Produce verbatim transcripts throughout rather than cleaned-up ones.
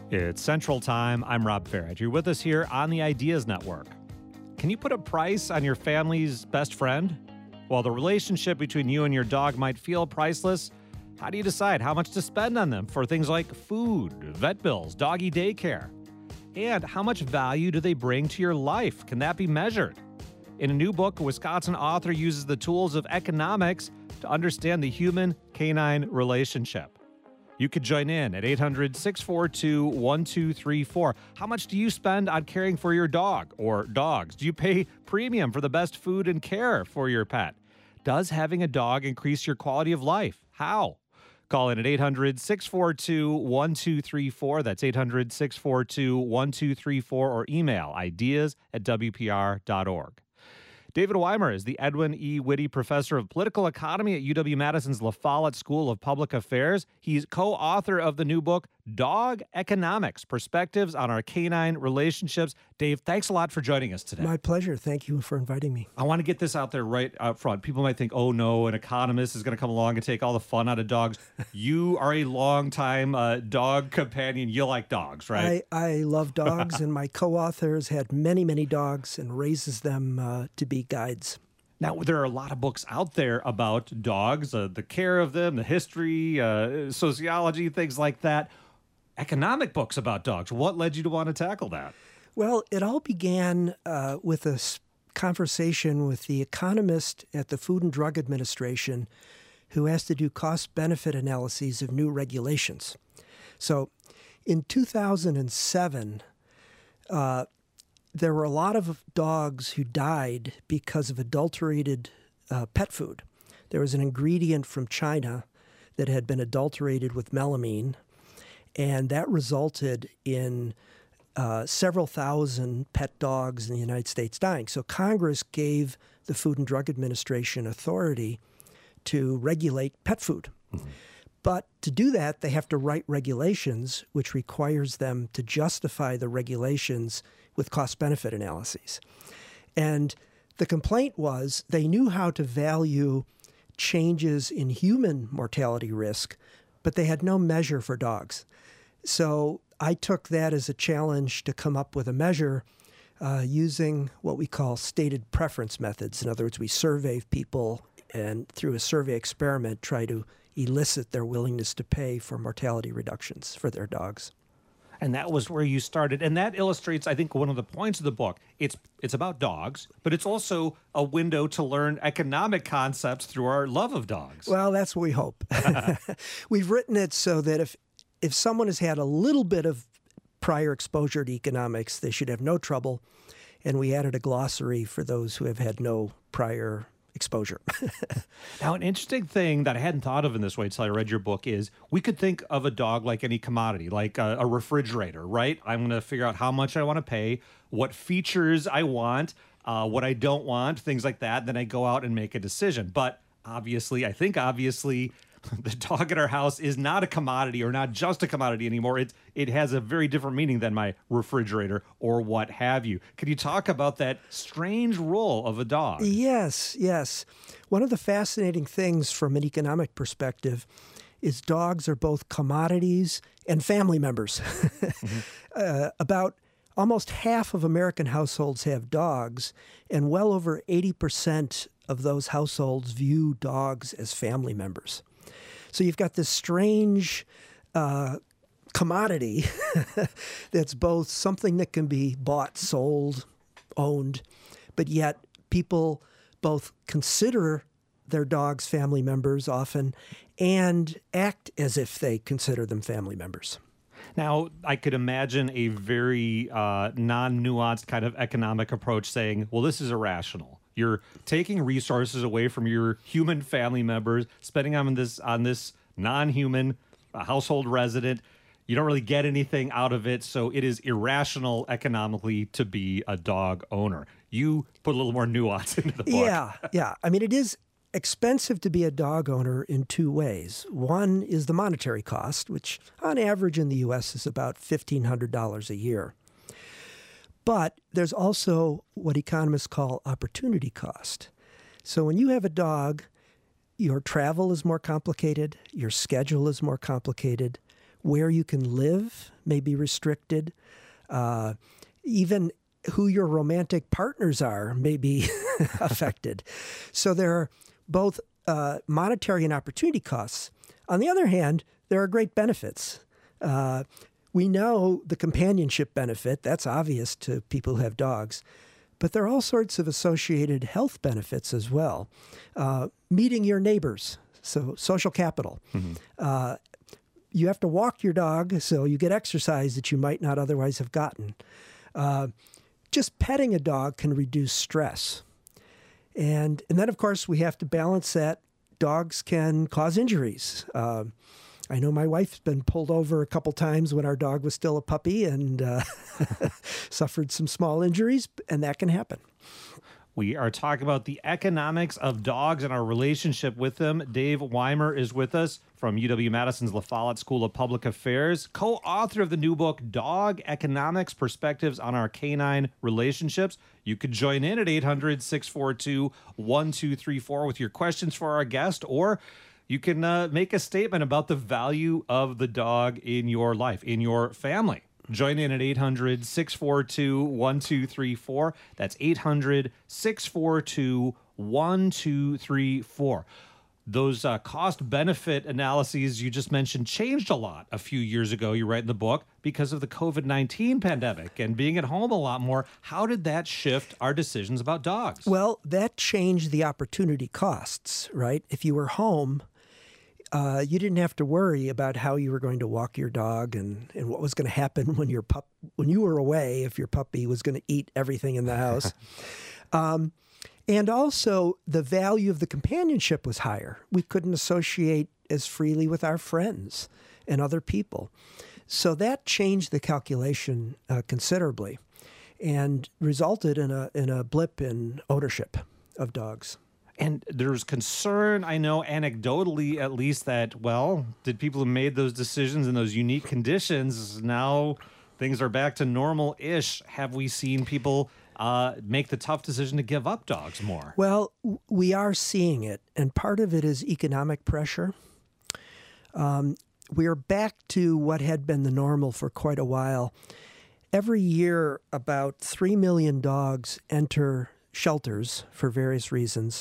It's Central Time. I'm Rob Farage. You're with us here on the Ideas Network. Can you put a price on your family's best friend? While the relationship between you and your dog might feel priceless, how do you decide how much to spend on them for things like food, vet bills, doggy daycare? And how much value do they bring to your life? Can that be measured? In a new book, a Wisconsin author uses the tools of economics to understand the human-canine relationship. You could join in at eight hundred, six four two, one two three four. How much do you spend on caring for your dog or dogs? Do you pay premium for the best food and care for your pet? Does having a dog increase your quality of life? How? Call in at eight hundred, six four two, one two three four. That's eight hundred, six four two, one two three four, or email ideas at w p r dot org. David Weimer is the Edwin E. Whitty Professor of Political Economy at U W-Madison's La Follette School of Public Affairs. He's co-author of the new book, Dog Economics, Perspectives on Our Canine Relationships. Dave, thanks a lot for joining us today. My pleasure. Thank you for inviting me. I want to get this out there right up front. People might think, oh no, an economist is going to come along and take all the fun out of dogs. You are a longtime uh, dog companion. You like dogs, right? I, I love dogs, and my co-author has had many, many dogs and raises them uh, to be guides. Now, there are a lot of books out there about dogs, uh, the care of them, the history, uh, sociology, things like that. Economic books about dogs. What led you to want to tackle that? Well, it all began uh, with a conversation with the economist at the Food and Drug Administration who has to do cost-benefit analyses of new regulations. So in two thousand seven, uh, there were a lot of dogs who died because of adulterated uh, pet food. There was an ingredient from China that had been adulterated with melamine, and that resulted in uh, several thousand pet dogs in the United States dying. So Congress gave the Food and Drug Administration authority to regulate pet food. Mm-hmm. But to do that, they have to write regulations, which requires them to justify the regulations with cost-benefit analyses. And the complaint was they knew how to value changes in human mortality risk, but they had no measure for dogs. So I took that as a challenge to come up with a measure uh, using what we call stated preference methods. In other words, we survey people and through a survey experiment try to elicit their willingness to pay for mortality reductions for their dogs. And that was where you started. And that illustrates, I think, one of the points of the book. It's it's about dogs, but it's also a window to learn economic concepts through our love of dogs. Well, that's what we hope. We've written it so that if if someone has had a little bit of prior exposure to economics, they should have no trouble. And we added a glossary for those who have had no prior exposure. Now, an interesting thing that I hadn't thought of in this way until I read your book is we could think of a dog like any commodity, like a, a refrigerator, right? I'm going to figure out how much I want to pay, what features I want, uh, what I don't want, things like that. Then I go out and make a decision. But obviously, I think obviously, the dog at our house is not a commodity or not just a commodity anymore. It, it has a very different meaning than my refrigerator or what have you. Can you talk about that strange role of a dog? Yes, yes. One of the fascinating things from an economic perspective is dogs are both commodities and family members. Mm-hmm. uh, about almost half of American households have dogs, and well over eighty percent of those households view dogs as family members. So you've got this strange uh, commodity that's both something that can be bought, sold, owned, but yet people both consider their dogs family members often and act as if they consider them family members. Now, I could imagine a very uh, non-nuanced kind of economic approach saying, well, this is irrational. You're taking resources away from your human family members, spending them on this on this non-human uh, household resident. You don't really get anything out of it, so it is irrational economically to be a dog owner. You put a little more nuance into the book. Yeah, yeah. I mean, it is expensive to be a dog owner in two ways. One is the monetary cost, which on average in the U S is about fifteen hundred dollars a year. But there's also what economists call opportunity cost. So when you have a dog, your travel is more complicated, your schedule is more complicated, where you can live may be restricted. Uh, even who your romantic partners are may be affected. So there are both uh, monetary and opportunity costs. On the other hand, there are great benefits. Uh, we know the companionship benefit. That's obvious to people who have dogs. But there are all sorts of associated health benefits as well. Uh, meeting your neighbors, so social capital. Mm-hmm. Uh, you have to walk your dog, so you get exercise that you might not otherwise have gotten. Uh, just petting a dog can reduce stress. And, and then, of course, we have to balance that. Dogs can cause injuries. Uh, I know my wife's been pulled over a couple times when our dog was still a puppy and uh, suffered some small injuries, and that can happen. We are talking about the economics of dogs and our relationship with them. Dave Weimer is with us from U W-Madison's La Follette School of Public Affairs, co-author of the new book, Dog Economics, Perspectives on Our Canine Relationships. You could join in at eight hundred, six four two, one two three four with your questions for our guest, or you can uh, make a statement about the value of the dog in your life, in your family. Join in at eight hundred, six four two, one two three four. That's eight hundred, six four two, one two three four. Those uh, cost-benefit analyses you just mentioned changed a lot a few years ago, you write in the book, because of the COVID nineteen pandemic and being at home a lot more. How did that shift our decisions about dogs? Well, that changed the opportunity costs, right? If you were home, Uh, you didn't have to worry about how you were going to walk your dog and, and what was going to happen when your pup when you were away, if your puppy was going to eat everything in the house. um, and also, the value of the companionship was higher. We couldn't associate as freely with our friends and other people. So that changed the calculation uh, considerably and resulted in a in a blip in ownership of dogs. And there's concern, I know, anecdotally at least, that, well, did people who made those decisions in those unique conditions, now things are back to normal-ish? Have we seen people uh, make the tough decision to give up dogs more? Well, we are seeing it, and part of it is economic pressure. Um, we are back to what had been the normal for quite a while. Every year, about three million dogs enter shelters for various reasons,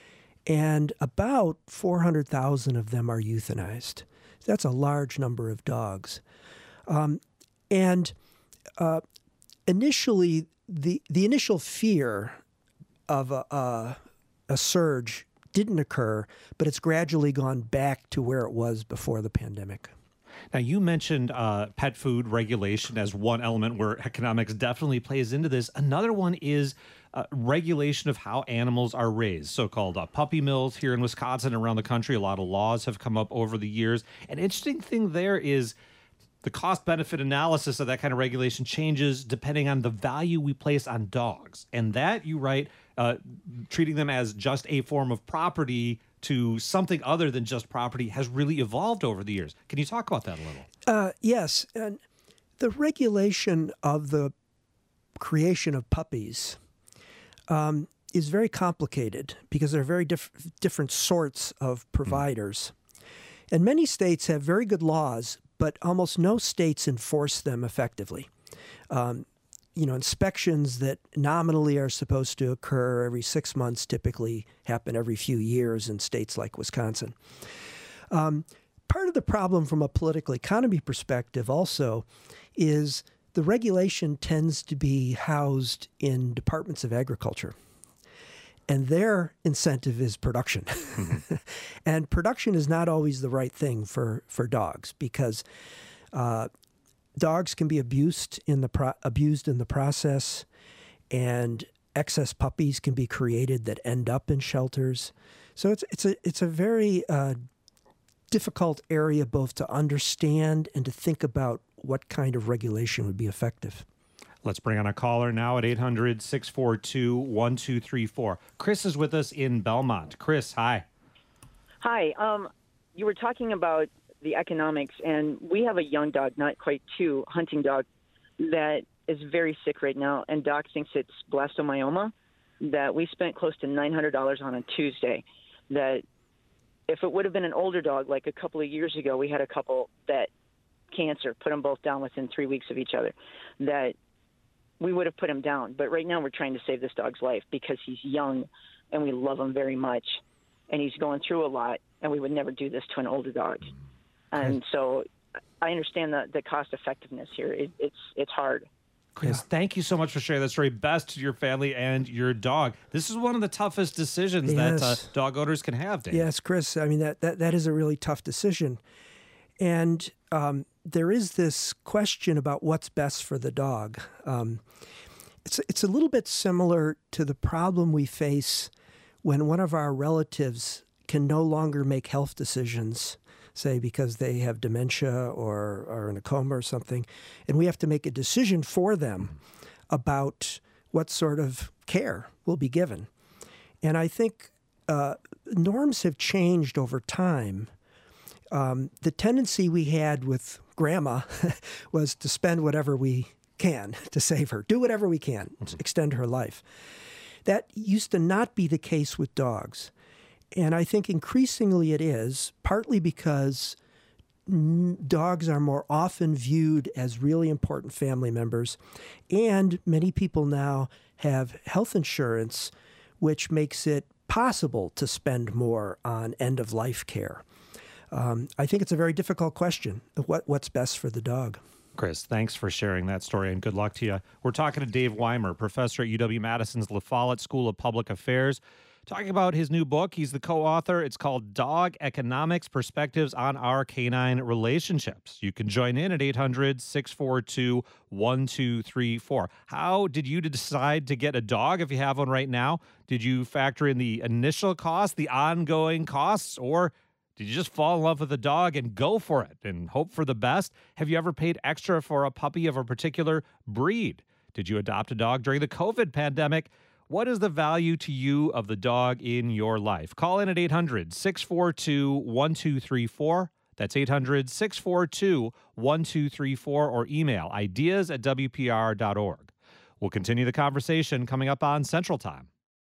and about four hundred thousand of them are euthanized. That's a large number of dogs. Um, and uh, initially, the the initial fear of a, a, a surge didn't occur, but it's gradually gone back to where it was before the pandemic. Now, you mentioned uh, pet food regulation as one element where economics definitely plays into this. Another one is uh, regulation of how animals are raised, so-called uh, puppy mills here in Wisconsin and around the country. A lot of laws have come up over the years. An interesting thing there is the cost-benefit analysis of that kind of regulation changes depending on the value we place on dogs. And that, you write, uh, treating them as just a form of property to something other than just property has really evolved over the years. Can you talk about that a little? Uh, yes. And the regulation of the creation of puppies um, is very complicated because there are very diff- different sorts of providers. Mm. And many states have very good laws, but almost no states enforce them effectively. Um, you know, inspections that nominally are supposed to occur every six months typically happen every few years in states like Wisconsin. Um, part of the problem from a political economy perspective also is the regulation tends to be housed in departments of agriculture. And their incentive is production. Mm-hmm. And production is not always the right thing for, for dogs because uh, dogs can be abused in the pro- abused in the process, and excess puppies can be created that end up in shelters. So it's it's a it's a very uh, difficult area both to understand and to think about what kind of regulation would be effective. Let's bring on a caller now at eight hundred, six four two, one two three four. Chris is with us in Belmont. Chris, hi. Hi. Um, you were talking about the economics, and we have a young dog, not quite two, hunting dog, that is very sick right now, and Doc thinks it's blastomyoma, that we spent close to nine hundred dollars on a Tuesday, that if it would have been an older dog, like a couple of years ago, we had a couple that cancer, put them both down within three weeks of each other, that we would have put him down. But right now we're trying to save this dog's life because he's young and we love him very much. And he's going through a lot, and we would never do this to an older dog. And so I understand the, the cost effectiveness here. It, it's it's hard. Chris, yeah. thank you so much for sharing that story. Best to your family and your dog. This is one of the toughest decisions yes. that uh, dog owners can have, Dave. Yes, Chris. I mean, that, that, that is a really tough decision. And um, there is this question about what's best for the dog. Um, it's, it's a little bit similar to the problem we face when one of our relatives can no longer make health decisions, say because they have dementia or are in a coma or something, and we have to make a decision for them about what sort of care will be given. And I think uh, norms have changed over time. Um, the tendency we had with grandma was to spend whatever we can to save her, do whatever we can to extend her life. That used to not be the case with dogs. And I think increasingly it is, partly because dogs are more often viewed as really important family members. And many people now have health insurance, which makes it possible to spend more on end-of-life care. Um, I think it's a very difficult question, what, what's best for the dog. Chris, thanks for sharing that story, and good luck to you. We're talking to Dave Weimer, professor at U W-Madison's La Follette School of Public Affairs, talking about his new book. He's the co-author. It's called Dog Economics, Perspectives on Our Canine Relationships. You can join in at eight hundred, six four two, one two three four. How did you decide to get a dog if you have one right now? Did you factor in the initial cost, the ongoing costs, or did you just fall in love with a dog and go for it and hope for the best? Have you ever paid extra for a puppy of a particular breed? Did you adopt a dog during the COVID pandemic? What is the value to you of the dog in your life? Call in at eight hundred, six four two, one two three four. That's eight hundred, six four two, one two three four, or email ideas at W P R dot org. We'll continue the conversation coming up on Central Time.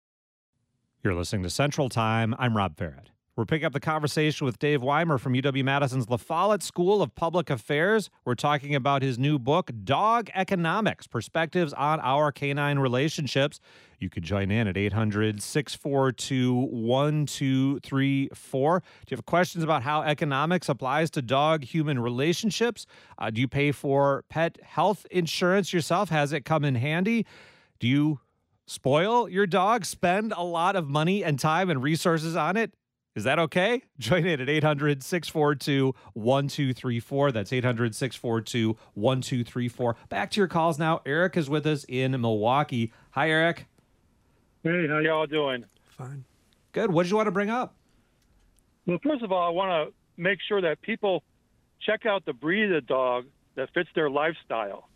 You're listening to Central Time. I'm Rob Farrett. We're picking up the conversation with Dave Weimer from U W-Madison's La Follette School of Public Affairs. We're talking about his new book, Dog Economics, Perspectives on Our Canine Relationships. You can join in at eight hundred, six four two, one two three four. Do you have questions about how economics applies to dog-human relationships? Uh, do you pay for pet health insurance yourself? Has it come in handy? Do you spoil your dog, spend a lot of money and time and resources on it? Is that okay? Join in at eight hundred, six four two, one two three four. That's eight hundred, six four two, one two three four. Back to your calls now. Eric is with us in Milwaukee. Hi, Eric. Hey, how y'all doing? Fine. Good. What did you want to bring up? Well, first of all, I want to make sure that people check out the breed of the dog that fits their lifestyle.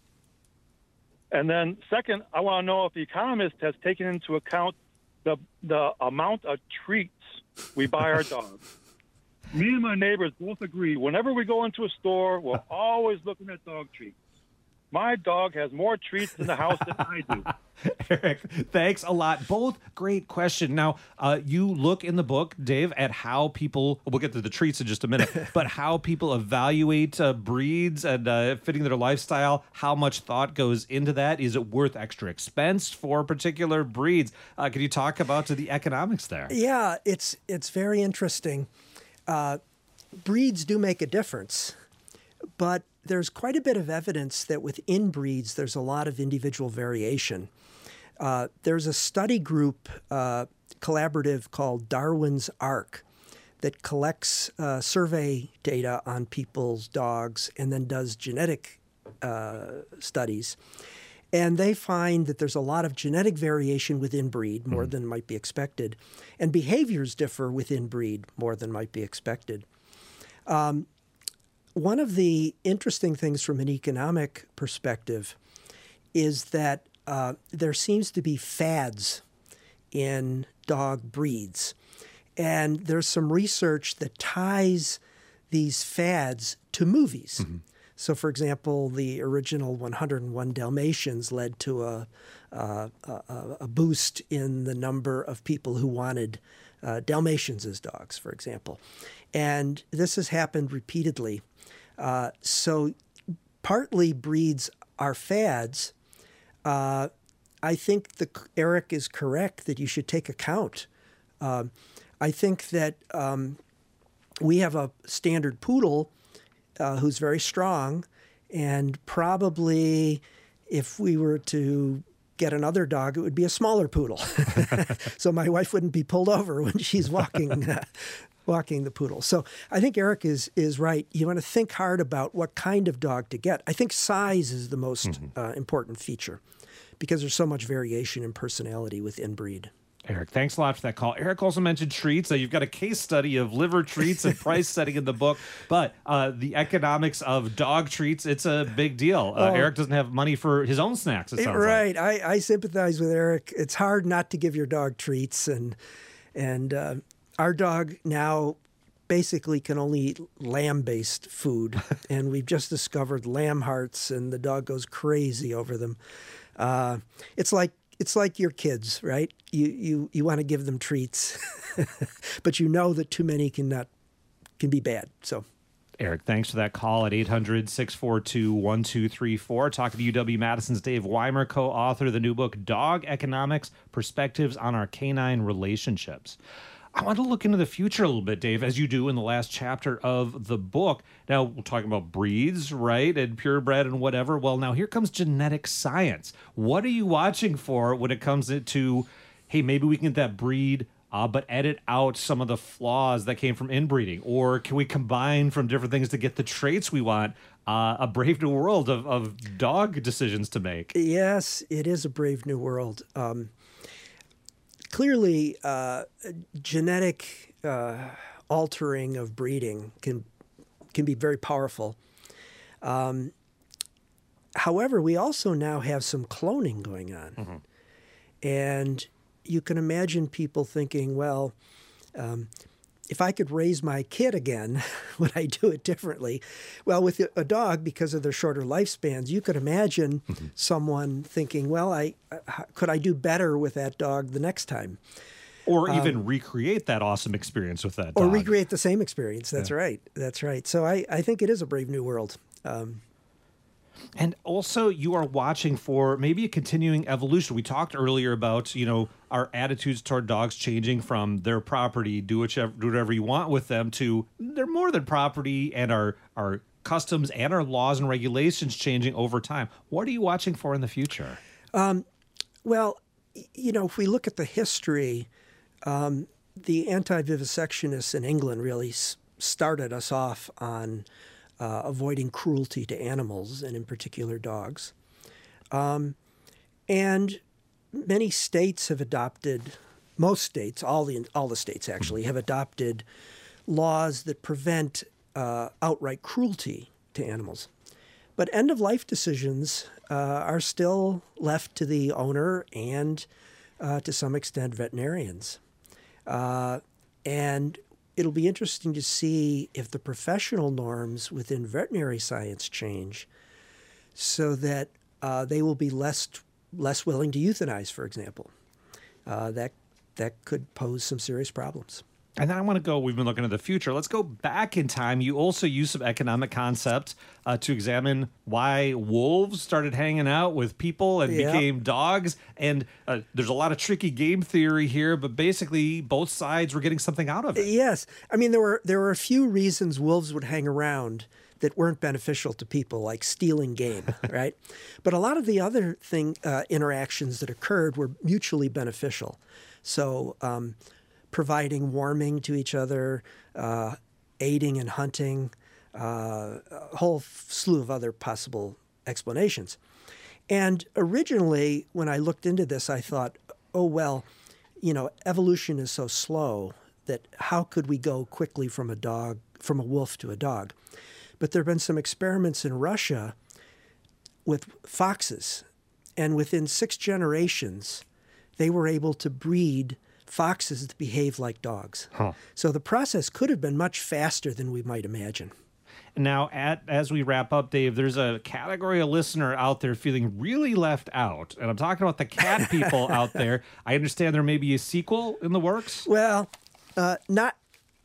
And then second, I want to know if The Economist has taken into account the the amount of treats we buy our dogs. Me and my neighbors both agree, whenever we go into a store, we're always looking at dog treats. My dog has more treats in the house than I do. Eric, thanks a lot. Both great question. Now, uh, you look in the book, Dave, at how people, we'll get to the treats in just a minute, but how people evaluate uh, breeds and uh, fitting their lifestyle, how much thought goes into that. Is it worth extra expense for particular breeds? Uh, can you talk about the economics there? Yeah, it's, it's very interesting. Uh, breeds do make a difference, but there's quite a bit of evidence that within breeds, there's a lot of individual variation. Uh, there's a study group uh, collaborative called Darwin's Ark that collects uh, survey data on people's dogs and then does genetic uh, studies. And they find that there's a lot of genetic variation within breed, more mm. than might be expected. And behaviors differ within breed more than might be expected. Um, One of the interesting things from an economic perspective is that uh, there seems to be fads in dog breeds. And there's some research that ties these fads to movies. Mm-hmm. So, for example, the original one oh one Dalmatians led to a, a, a, a boost in the number of people who wanted uh, Dalmatians as dogs, for example. And this has happened repeatedly. Uh, so partly breeds are fads. Uh, I think the, Eric is correct that you should take account. Um, I think that um, we have a standard poodle uh, who's very strong, and probably if we were to get another dog, it would be a smaller poodle. So my wife wouldn't be pulled over when she's walking uh, walking the poodle. So I think Eric is is right. You want to think hard about what kind of dog to get. I think size is the most mm-hmm. uh, important feature because there's so much variation in personality with inbreed. Eric, thanks a lot for that call. Eric also mentioned treats. Uh, you've got a case study of liver treats and price setting in the book, but uh, the economics of dog treats, it's a big deal. Uh, oh, Eric doesn't have money for his own snacks, it sounds right. like. I, I sympathize with Eric. It's hard not to give your dog treats, and and uh, our dog now basically can only eat lamb-based food, and we've just discovered lamb hearts, and the dog goes crazy over them. Uh, it's like It's like your kids, right? You you you want to give them treats, but you know that too many can not can be bad. So, Eric, thanks for that call at eight hundred, six four two, one two three four. Talking to U W-Madison's Dave Weimer, co-author of the new book, Dog Economics, Perspectives on Our Canine Relationships. I want to look into the future a little bit, Dave, as you do in the last chapter of the book. Now, we're talking about breeds, right, and purebred and whatever. Well, now here comes genetic science. What are you watching for when it comes to, hey, maybe we can get that breed, uh, but edit out some of the flaws that came from inbreeding? Or can we combine from different things to get the traits we want? Uh, a brave new world of, of dog decisions to make. Yes, it is a brave new world. Um Clearly, uh, genetic uh, altering of breeding can can be very powerful. Um, however, we also now have some cloning going on. Mm-hmm. And you can imagine people thinking, well, um, if I could raise my kid again, would I do it differently? Well, with a dog, because of their shorter lifespans, you could imagine mm-hmm. someone thinking, well, I uh, could I do better with that dog the next time? Or even um, recreate that awesome experience with that dog. Or recreate the same experience. That's yeah. right. That's right. So I, I think it is a brave new world. Um, And also, you are watching for maybe a continuing evolution. We talked earlier about, you know, our attitudes toward dogs changing from their property, do whichever, do whatever you want with them, to they're more than property, and our our customs and our laws and regulations changing over time. What are you watching for in the future? Um, well, you know, if we look at the history, um, the anti-vivisectionists in England really s- started us off on Uh, avoiding cruelty to animals, and in particular dogs. Um, and many states have adopted, most states, all the all the states actually, have adopted laws that prevent uh, outright cruelty to animals. But end-of-life decisions uh, are still left to the owner and, uh, to some extent, veterinarians. Uh, and It'll be interesting to see if the professional norms within veterinary science change so that uh, they will be less less willing to euthanize, for example. Uh, that that could pose some serious problems. And then I want to go, we've been looking at the future. Let's go back in time. You also use some economic concepts uh, to examine why wolves started hanging out with people and yep. became dogs. And uh, there's a lot of tricky game theory here, but basically both sides were getting something out of it. Yes. I mean, there were there were a few reasons wolves would hang around that weren't beneficial to people, like stealing game, right? But a lot of the other thing uh, interactions that occurred were mutually beneficial. So um providing warming to each other, uh, aiding in hunting, uh, a whole slew of other possible explanations. And originally, when I looked into this, I thought, oh, well, you know, evolution is so slow that how could we go quickly from a dog, from a wolf to a dog? But there have been some experiments in Russia with foxes, and within six generations, they were able to breed foxes that behave like dogs. Huh. So the process could have been much faster than we might imagine. Now, at, as we wrap up, Dave, there's a category of listener out there feeling really left out. And I'm talking about the cat people out there. I understand there may be a sequel in the works. Well, uh, not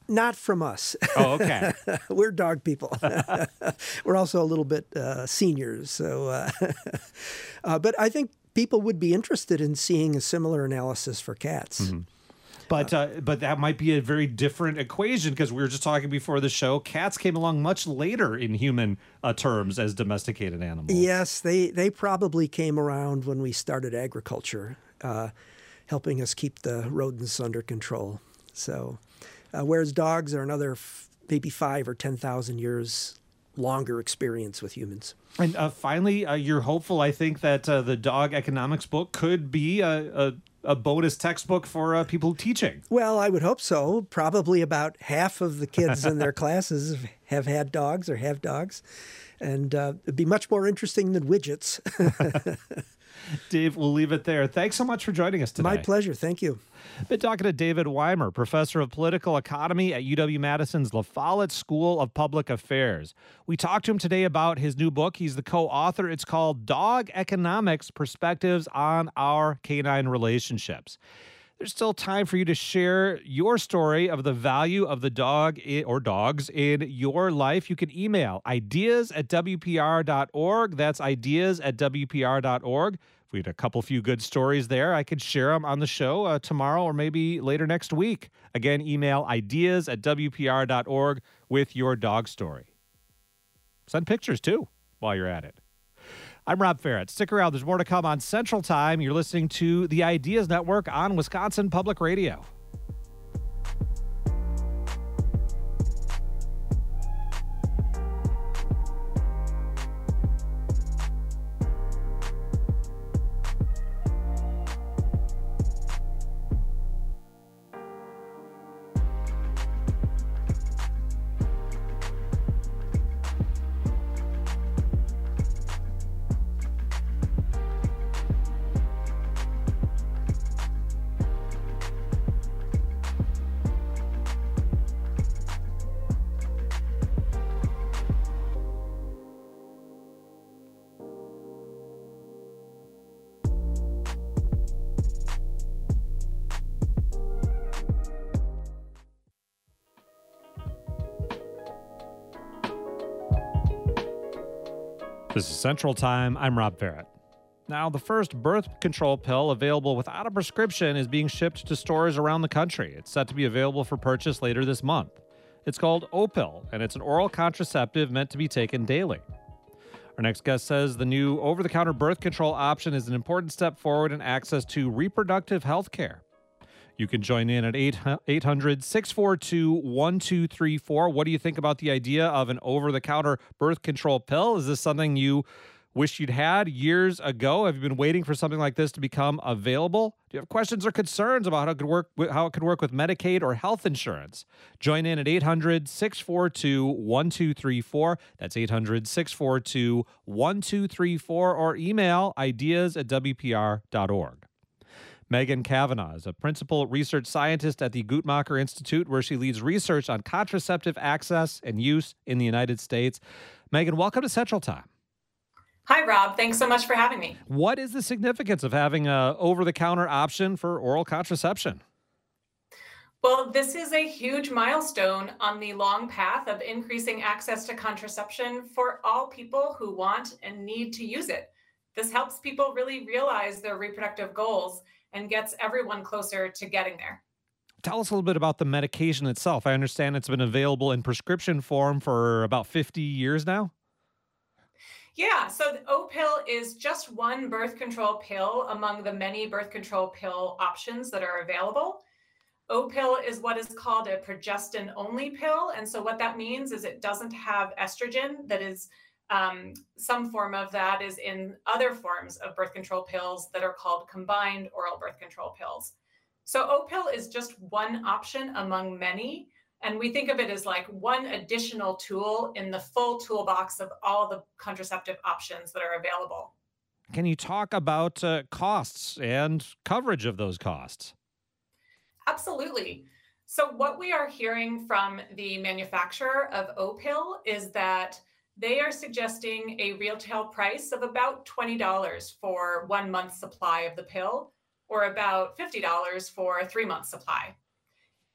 Not from us. Oh, okay. We're dog people. We're also a little bit uh, seniors. So, uh, uh, but I think people would be interested in seeing a similar analysis for cats. Mm-hmm. But uh, but that might be a very different equation, because we were just talking before the show. Cats came along much later in human uh, terms as domesticated animals. Yes, they, they probably came around when we started agriculture, uh, helping us keep the rodents under control. So, uh, whereas dogs are another f- maybe five or ten thousand years longer experience with humans. And uh, finally, uh, you're hopeful, I think, that uh, the dog economics book could be a, a, a bonus textbook for uh, people teaching. Well, I would hope so. Probably about half of the kids in their classes have had dogs or have dogs. And uh, it'd be much more interesting than widgets. Dave, we'll leave it there. Thanks so much for joining us today. My pleasure. Thank you. Been talking to David Weimer, professor of political economy at U W-Madison's La Follette School of Public Affairs. We talked to him today about his new book. He's the co-author. It's called Dog Economics: Perspectives on Our Canine Relationships. There's still time for you to share your story of the value of the dog i- or dogs in your life. You can email ideas at W P R dot org. That's ideas at W P R dot org. If we had a couple few good stories there, I could share them on the show uh, tomorrow or maybe later next week. Again, email ideas at W P R dot org with your dog story. Send pictures too while you're at it. I'm Rob Ferret. Stick around. There's more to come on Central Time. You're listening to the Ideas Network on Wisconsin Public Radio. This is Central Time. I'm Rob Ferret. Now, the first birth control pill available without a prescription is being shipped to stores around the country. It's set to be available for purchase later this month. It's called Opill, and it's an oral contraceptive meant to be taken daily. Our next guest says the new over-the-counter birth control option is an important step forward in access to reproductive health care. You can join in at eight hundred, six four two, one two three four. What do you think about the idea of an over-the-counter birth control pill? Is this something you wish you'd had years ago? Have you been waiting for something like this to become available? Do you have questions or concerns about how it could work, how it could work with Medicaid or health insurance? Join in at eight hundred, six four two, one two three four. That's eight hundred, six four two, one two three four, or email ideas at W P R dot org. Megan Kavanaugh is a principal research scientist at the Guttmacher Institute, where she leads research on contraceptive access and use in the United States. Megan, welcome to Central Time. Hi, Rob. Thanks so much for having me. What is the significance of having a over-the-counter option for oral contraception? Well, this is a huge milestone on the long path of increasing access to contraception for all people who want and need to use it. This helps people really realize their reproductive goals and gets everyone closer to getting there. Tell us a little bit about the medication itself. I understand it's been available in prescription form for about fifty years now. Yeah, so the Opill is just one birth control pill among the many birth control pill options that are available. Opill is what is called a progestin-only pill. And so what that means is it doesn't have estrogen. That is, um, some form of that is in other forms of birth control pills that are called combined oral birth control pills. So Opill is just one option among many. And we think of it as like one additional tool in the full toolbox of all the contraceptive options that are available. Can you talk about uh, costs and coverage of those costs? Absolutely. So what we are hearing from the manufacturer of Opill is that they are suggesting a retail price of about twenty dollars for one month supply of the pill, or about fifty dollars for a three month supply.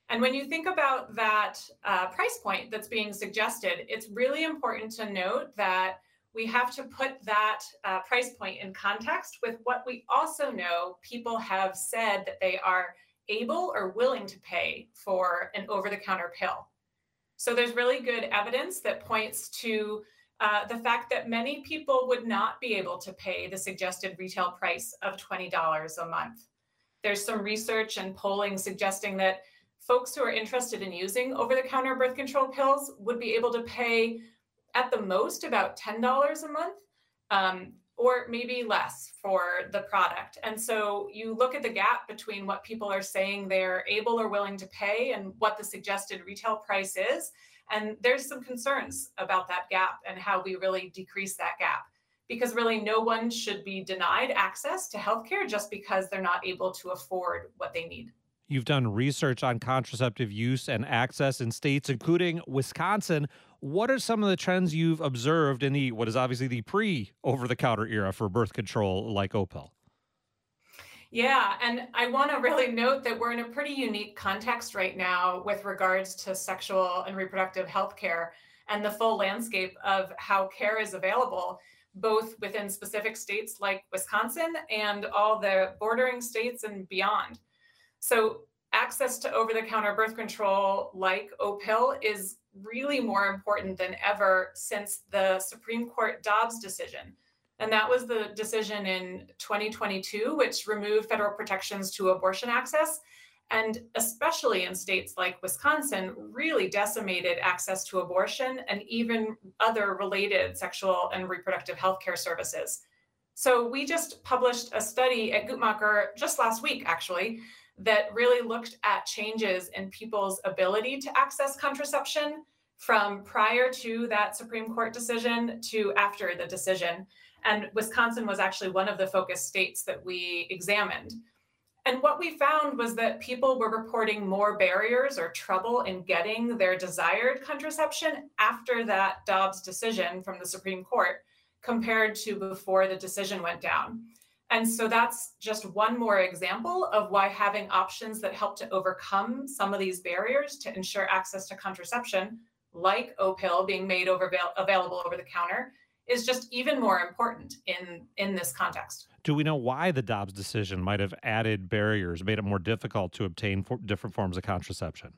And when you think about that uh, price point that's being suggested, it's really important to note that we have to put that uh, price point in context with what we also know people have said that they are able or willing to pay for an over-the-counter pill. So there's really good evidence that points to uh, the fact that many people would not be able to pay the suggested retail price of twenty dollars a month. There's some research and polling suggesting that folks who are interested in using over-the-counter birth control pills would be able to pay at the most about ten dollars a month, um, or maybe less for the product. And so you look at the gap between what people are saying they're able or willing to pay and what the suggested retail price is. And there's some concerns about that gap and how we really decrease that gap, because really no one should be denied access to healthcare just because they're not able to afford what they need. You've done research on contraceptive use and access in states, including Wisconsin. What are some of the trends you've observed in the, what is obviously the pre-over-the-counter era for birth control like Opill? Yeah, and I want to really note that we're in a pretty unique context right now with regards to sexual and reproductive health care and the full landscape of how care is available, both within specific states like Wisconsin and all the bordering states and beyond. So access to over-the-counter birth control like Opill is really more important than ever since the Supreme Court Dobbs decision. And that was the decision in twenty twenty-two, which removed federal protections to abortion access, and especially in states like Wisconsin, really decimated access to abortion and even other related sexual and reproductive health care services. So we just published a study at Guttmacher just last week, actually, that really looked at changes in people's ability to access contraception from prior to that Supreme Court decision to after the decision. And Wisconsin was actually one of the focus states that we examined. And what we found was that people were reporting more barriers or trouble in getting their desired contraception after that Dobbs decision from the Supreme Court compared to before the decision went down. And so that's just one more example of why having options that help to overcome some of these barriers to ensure access to contraception, like Opill being made over, available over the counter, is just even more important in, in this context. Do we know why the Dobbs decision might have added barriers, made it more difficult to obtain for different forms of contraception?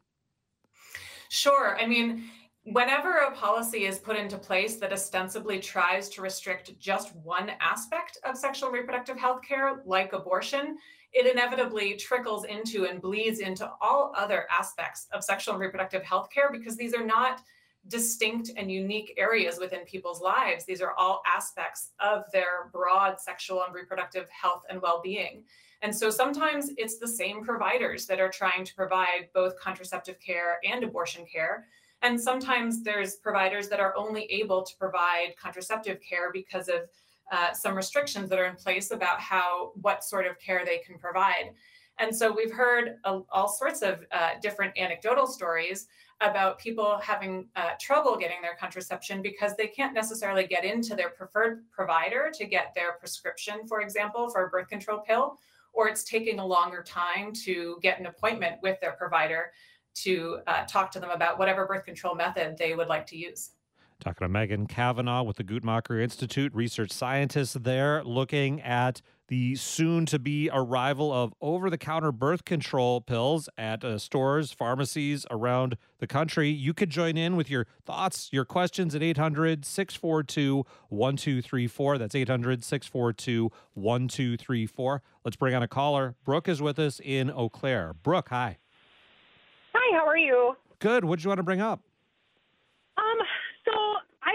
Sure. I mean, whenever a policy is put into place that ostensibly tries to restrict just one aspect of sexual and reproductive health care, like abortion, it inevitably trickles into and bleeds into all other aspects of sexual and reproductive health care, because these are not distinct and unique areas within people's lives. These are all aspects of their broad sexual and reproductive health and well-being. And so sometimes it's the same providers that are trying to provide both contraceptive care and abortion care. And sometimes there's providers that are only able to provide contraceptive care because of uh, some restrictions that are in place about how, what sort of care they can provide. And so we've heard uh, all sorts of uh, different anecdotal stories about people having uh, trouble getting their contraception because they can't necessarily get into their preferred provider to get their prescription, for example, for a birth control pill, or it's taking a longer time to get an appointment with their provider to uh, talk to them about whatever birth control method they would like to use. Talking to Megan Kavanaugh with the Guttmacher Institute, research scientist there, looking at the soon-to-be arrival of over-the-counter birth control pills at uh, stores, pharmacies around the country. You could join in with your thoughts, your questions at eight hundred, six four two, one two three four. That's eight hundred, six four two, one two three four. Let's bring on a caller. Brooke is with us in Eau Claire. Brooke, hi. Hi, how are you? Good. What did you want to bring up? Um, so I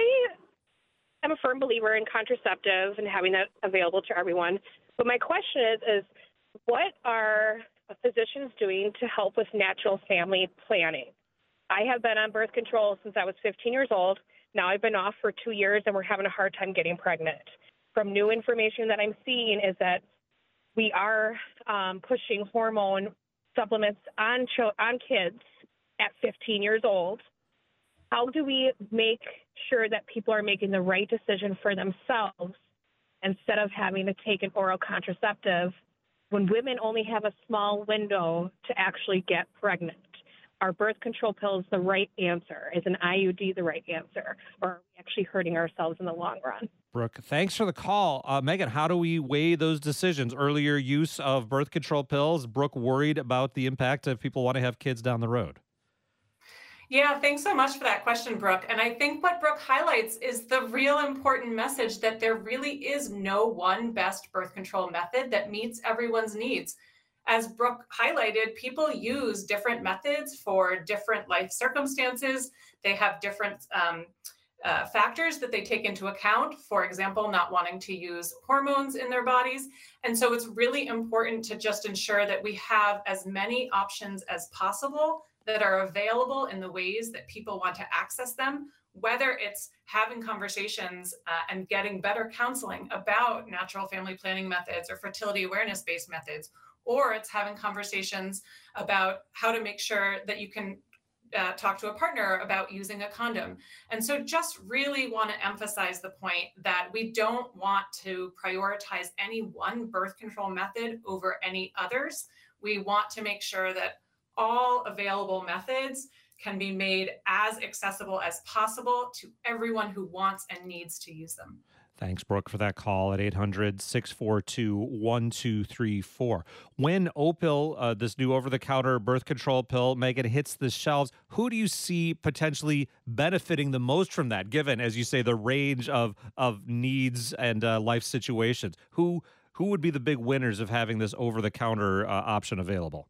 am a firm believer in contraceptive and having that available to everyone. But my question is, is what are physicians doing to help with natural family planning? I have been on birth control since I was fifteen years old. Now I've been off for two years and we're having a hard time getting pregnant. From new information that I'm seeing is that we are um, pushing hormone supplements on cho- on kids at fifteen years old. How do we make sure that people are making the right decision for themselves instead of having to take an oral contraceptive when women only have a small window to actually get pregnant? are birth control pills the right answer? Is an I U D the right answer? Or are we actually hurting ourselves in the long run? Brooke, thanks for the call. Uh, Megan, how do we weigh those decisions? Earlier use of birth control pills. Brooke worried about the impact if people want to have kids down the road. Yeah, thanks so much for that question, Brooke. And I think what Brooke highlights is the real important message that there really is no one best birth control method that meets everyone's needs. As Brooke highlighted, people use different methods for different life circumstances. They have different um, uh, factors that they take into account. For example, not wanting to use hormones in their bodies. And so it's really important to just ensure that we have as many options as possible that are available in the ways that people want to access them, whether it's having conversations uh, and getting better counseling about natural family planning methods or fertility awareness-based methods, or it's having conversations about how to make sure that you can uh, talk to a partner about using a condom. And so just really want to emphasize the point that we don't want to prioritize any one birth control method over any others. We want to make sure that all available methods can be made as accessible as possible to everyone who wants and needs to use them. Thanks, Brooke, for that call at eight hundred, six four two, one two three four. When Opill, uh, this new over-the-counter birth control pill, Megan, hits the shelves, who do you see potentially benefiting the most from that, given, as you say, the range of of needs and uh, life situations? Who who would be the big winners of having this over-the-counter uh, option available?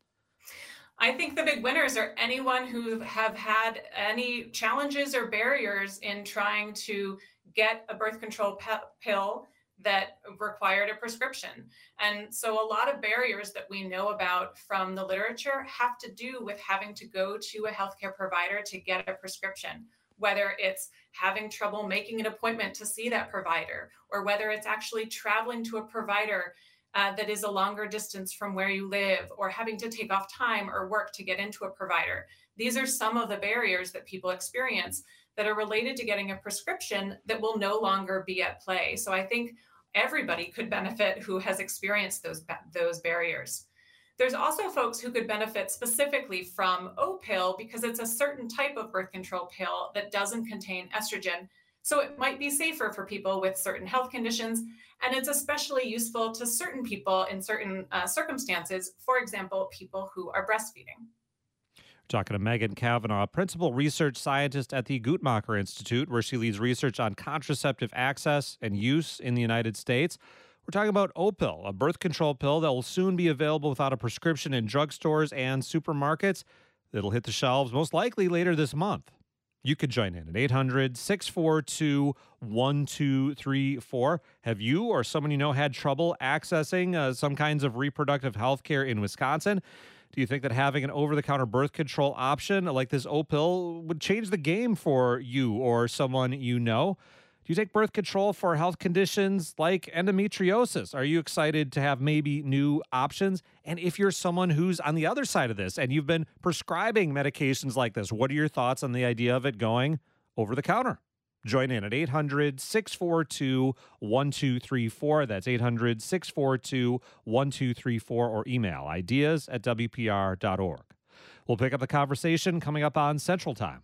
I think the big winners are anyone who have had any challenges or barriers in trying to get a birth control pe- pill that required a prescription. And so a lot of barriers that we know about from the literature have to do with having to go to a healthcare provider to get a prescription, whether it's having trouble making an appointment to see that provider, or whether it's actually traveling to a provider Uh, that is a longer distance from where you live, or having to take off time or work to get into a provider. These are some of the barriers that people experience that are related to getting a prescription that will no longer be at play. So I think everybody could benefit who has experienced those, those barriers. There's also folks who could benefit specifically from Opill because it's a certain type of birth control pill that doesn't contain estrogen. So it might be safer for people with certain health conditions, and it's especially useful to certain people in certain uh, circumstances, for example, people who are breastfeeding. We're talking to Megan Kavanaugh, principal research scientist at the Guttmacher Institute, where she leads research on contraceptive access and use in the United States. We're talking about Opill, a birth control pill that will soon be available without a prescription in drugstores and supermarkets. It'll hit the shelves most likely later this month. You could join in at eight hundred, six four two, one two three four. Have you or someone you know had trouble accessing uh, some kinds of reproductive health care in Wisconsin? Do you think that having an over-the-counter birth control option like this Opill would change the game for you or someone you know? Do you take birth control for health conditions like endometriosis? Are you excited to have maybe new options? And if you're someone who's on the other side of this and you've been prescribing medications like this, what are your thoughts on the idea of it going over the counter? Join in at eight hundred, six four two, one two three four. That's eight hundred, six four two, one two three four, or email ideas at W P R dot org. We'll pick up the conversation coming up on Central Time.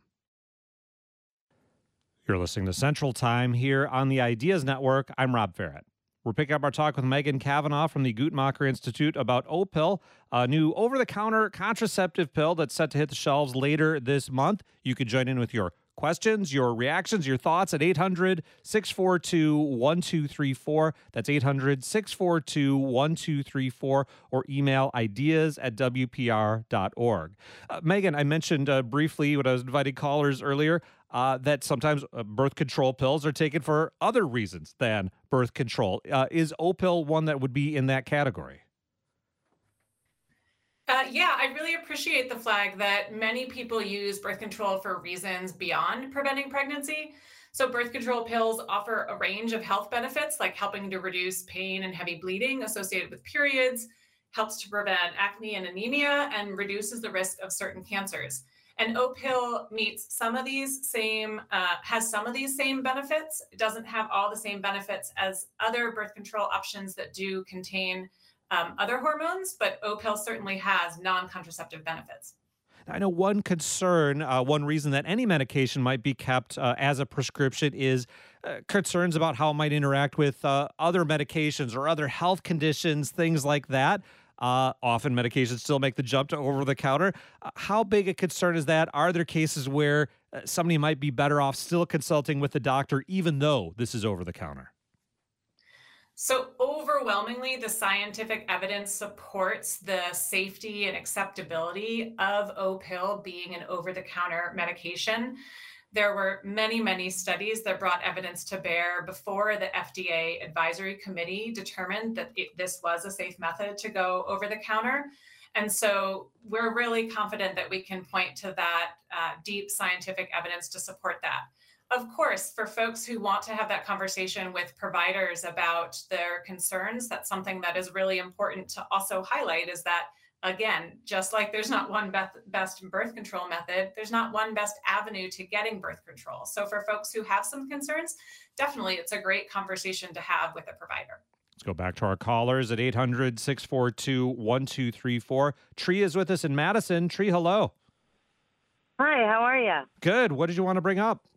You're listening to Central Time here on the Ideas Network. I'm Rob Ferret. We're picking up our talk with Megan Kavanaugh from the Guttmacher Institute about Opill, a new over-the-counter contraceptive pill that's set to hit the shelves later this month. You could join in with your questions, your reactions, your thoughts at eight hundred, six four two, one two three four. That's eight hundred, six four two, one two three four, or email ideas at W P R dot org. Uh, Megan, I mentioned uh, briefly when I was inviting callers earlier uh, that sometimes uh, birth control pills are taken for other reasons than birth control. Uh, is Opill one that would be in that category? Uh, yeah, I really appreciate the flag that many people use birth control for reasons beyond preventing pregnancy. So birth control pills offer a range of health benefits, like helping to reduce pain and heavy bleeding associated with periods, helps to prevent acne and anemia, and reduces the risk of certain cancers. And Opill meets some of these same, uh, has some of these same benefits. It doesn't have all the same benefits as other birth control options that do contain Um, other hormones, but Opill certainly has non-contraceptive benefits. I know one concern, uh, one reason that any medication might be kept uh, as a prescription is uh, concerns about how it might interact with uh, other medications or other health conditions, things like that. Uh, often medications still make the jump to over-the-counter. Uh, how big a concern is that? Are there cases where uh, somebody might be better off still consulting with the doctor, even though this is over-the-counter? So overwhelmingly, the scientific evidence supports the safety and acceptability of O-pill being an over-the-counter medication. There were many, many studies that brought evidence to bear before the F D A advisory committee determined that it, this was a safe method to go over the counter. And so we're really confident that we can point to that uh, deep scientific evidence to support that. Of course, for folks who want to have that conversation with providers about their concerns, that's something that is really important to also highlight is that, again, just like there's not one best birth control method, there's not one best avenue to getting birth control. So for folks who have some concerns, definitely it's a great conversation to have with a provider. Let's go back to our callers at eight hundred, six four two, one two three four. Tree is with us in Madison. Tree, hello. Hi, how are you? Good. What did you want to bring up?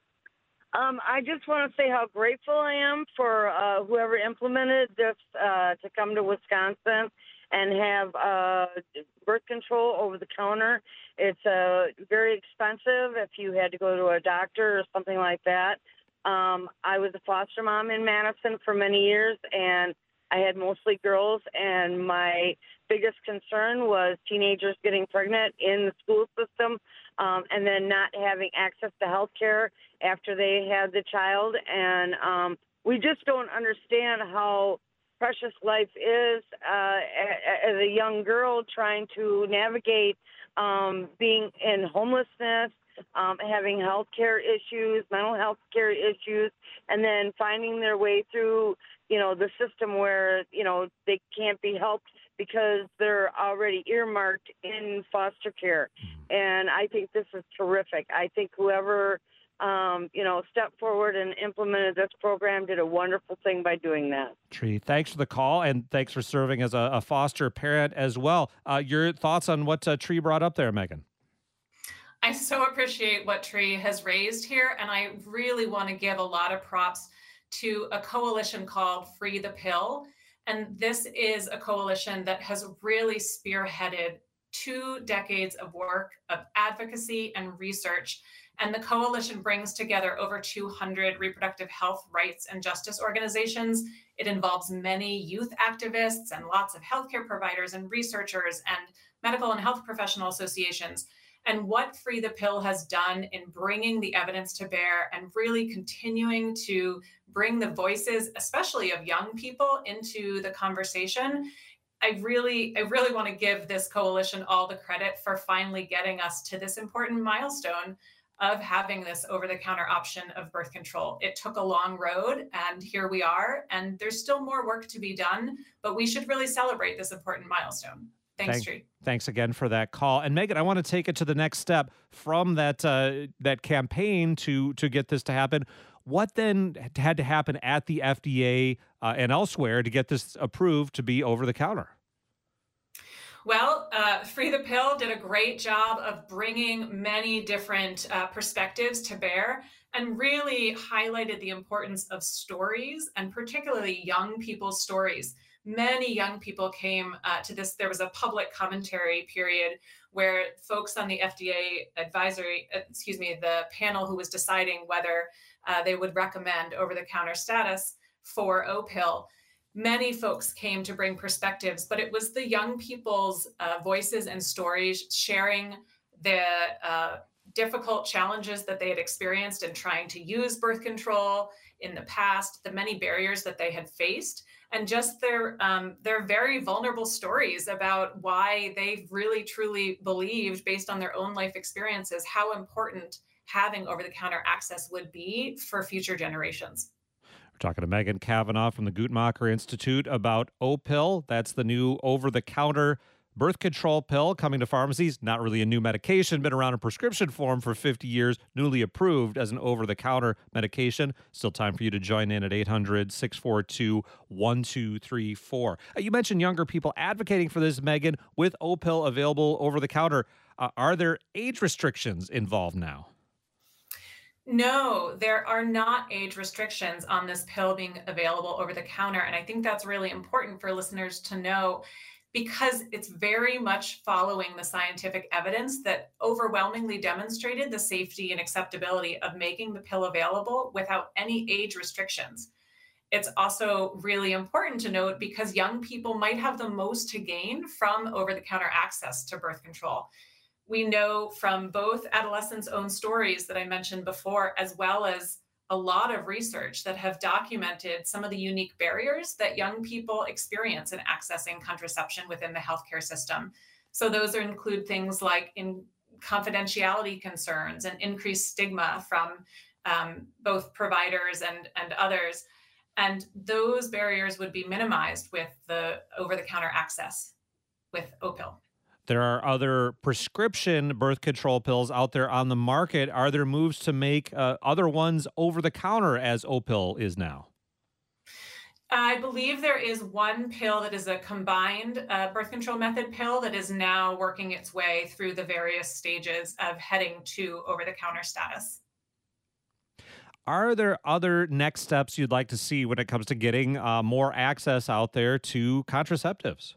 Um, I just want to say how grateful I am for uh, whoever implemented this uh, to come to Wisconsin and have uh, birth control over the counter. It's uh, very expensive if you had to go to a doctor or something like that. Um, I was a foster mom in Madison for many years, and I had mostly girls, and my biggest concern was teenagers getting pregnant in the school system um, and then not having access to health care after they had the child. And um, we just don't understand how precious life is uh, as a young girl trying to navigate um, being in homelessness, um, having health care issues, mental health care issues, and then finding their way through, you know, the system where, you know, they can't be helped because they're already earmarked in foster care. And I think this is terrific. I think whoever, um, you know, stepped forward and implemented this program did a wonderful thing by doing that. Tree, thanks for the call, and thanks for serving as a, a foster parent as well. Uh, your thoughts on what uh, Tree brought up there, Megan? I so appreciate what Tree has raised here, and I really want to give a lot of props to a coalition called Free the Pill. And this is a coalition that has really spearheaded two decades of work of advocacy and research. And the coalition brings together over two hundred reproductive health rights and justice organizations. It involves many youth activists and lots of healthcare providers and researchers and medical and health professional associations. And what Free the Pill has done in bringing the evidence to bear and really continuing to bring the voices, especially of young people, into the conversation, I really, I really want to give this coalition all the credit for finally getting us to this important milestone of having this over-the-counter option of birth control. It took a long road, and here we are, and there's still more work to be done, but we should really celebrate this important milestone. Thanks, Thank, Tree. Thanks again for that call. And Megan, I want to take it to the next step from that uh, that campaign to to get this to happen. What then had to happen at the F D A uh, and elsewhere to get this approved to be over the counter? Well, uh, Free the Pill did a great job of bringing many different uh, perspectives to bear and really highlighted the importance of stories, and particularly young people's stories. Many young people came uh, to this. There was a public commentary period where folks on the F D A advisory, uh, excuse me, the panel who was deciding whether uh, they would recommend over-the-counter status for O-pill, many folks came to bring perspectives, but it was the young people's uh, voices and stories sharing the uh, difficult challenges that they had experienced in trying to use birth control in the past, the many barriers that they had faced, and just their um, their very vulnerable stories about why they really truly believed, based on their own life experiences, how important having over-the-counter access would be for future generations. We're talking to Megan Kavanaugh from the Guttmacher Institute about O-pill. That's the new over-the-counter birth control pill coming to pharmacies. Not really a new medication, been around in prescription form for fifty years, newly approved as an over-the-counter medication. Still time for you to join in at eight hundred, six four two, one two three four. Uh, you mentioned younger people advocating for this, Megan, with O-pill available over the counter. Uh, are there age restrictions involved now? No, there are not age restrictions on this pill being available over the counter. And I think that's really important for listeners to know because it's very much following the scientific evidence that overwhelmingly demonstrated the safety and acceptability of making the pill available without any age restrictions. It's also really important to note because young people might have the most to gain from over-the-counter access to birth control. We know from both adolescents' own stories that I mentioned before, as well as a lot of research that have documented some of the unique barriers that young people experience in accessing contraception within the healthcare system. So those are, include things like in confidentiality concerns and increased stigma from um, both providers and, and others. And those barriers would be minimized with the over-the-counter access with Opill. There are other prescription birth control pills out there on the market. Are there moves to make uh, other ones over the counter as Opill is now? I believe there is one pill that is a combined uh, birth control method pill that is now working its way through the various stages of heading to over-the-counter status. Are there other next steps you'd like to see when it comes to getting uh, more access out there to contraceptives?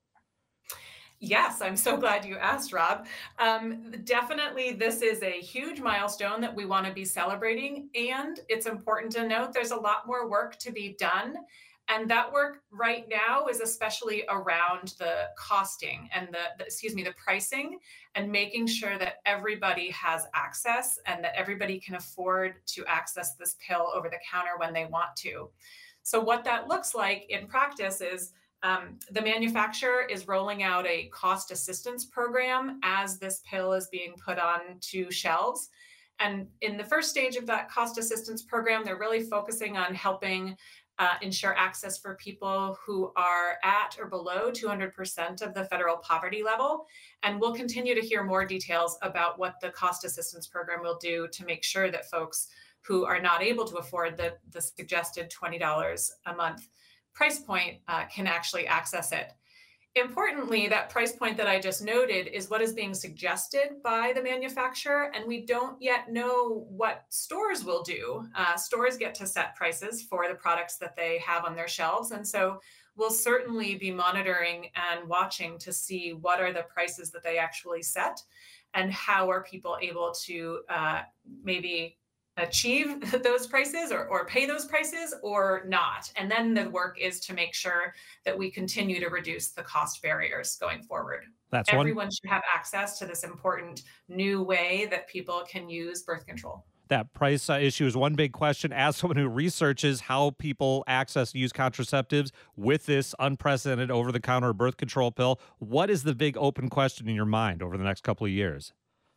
Yes, I'm so glad you asked, Rob. Um, definitely, this is a huge milestone that we want to be celebrating. And it's important to note there's a lot more work to be done. And that work right now is especially around the costing and the, the excuse me, the pricing and making sure that everybody has access and that everybody can afford to access this pill over the counter when they want to. So what that looks like in practice is Um, the manufacturer is rolling out a cost assistance program as this pill is being put on to shelves. And in the first stage of that cost assistance program, they're really focusing on helping uh, ensure access for people who are at or below two hundred percent of the federal poverty level. And we'll continue to hear more details about what the cost assistance program will do to make sure that folks who are not able to afford the, the suggested twenty dollars a month price point uh, can actually access it. Importantly, that price point that I just noted is what is being suggested by the manufacturer, and we don't yet know what stores will do. Uh, stores get to set prices for the products that they have on their shelves, and so we'll certainly be monitoring and watching to see what are the prices that they actually set and how are people able to uh, maybe achieve those prices or, or pay those prices or not. And then the work is to make sure that we continue to reduce the cost barriers going forward. That's Everyone one... should have access to this important new way that people can use birth control. That price uh, issue is one big question. As someone who researches how people access use contraceptives with this unprecedented over-the-counter birth control pill, what is the big open question in your mind over the next couple of years?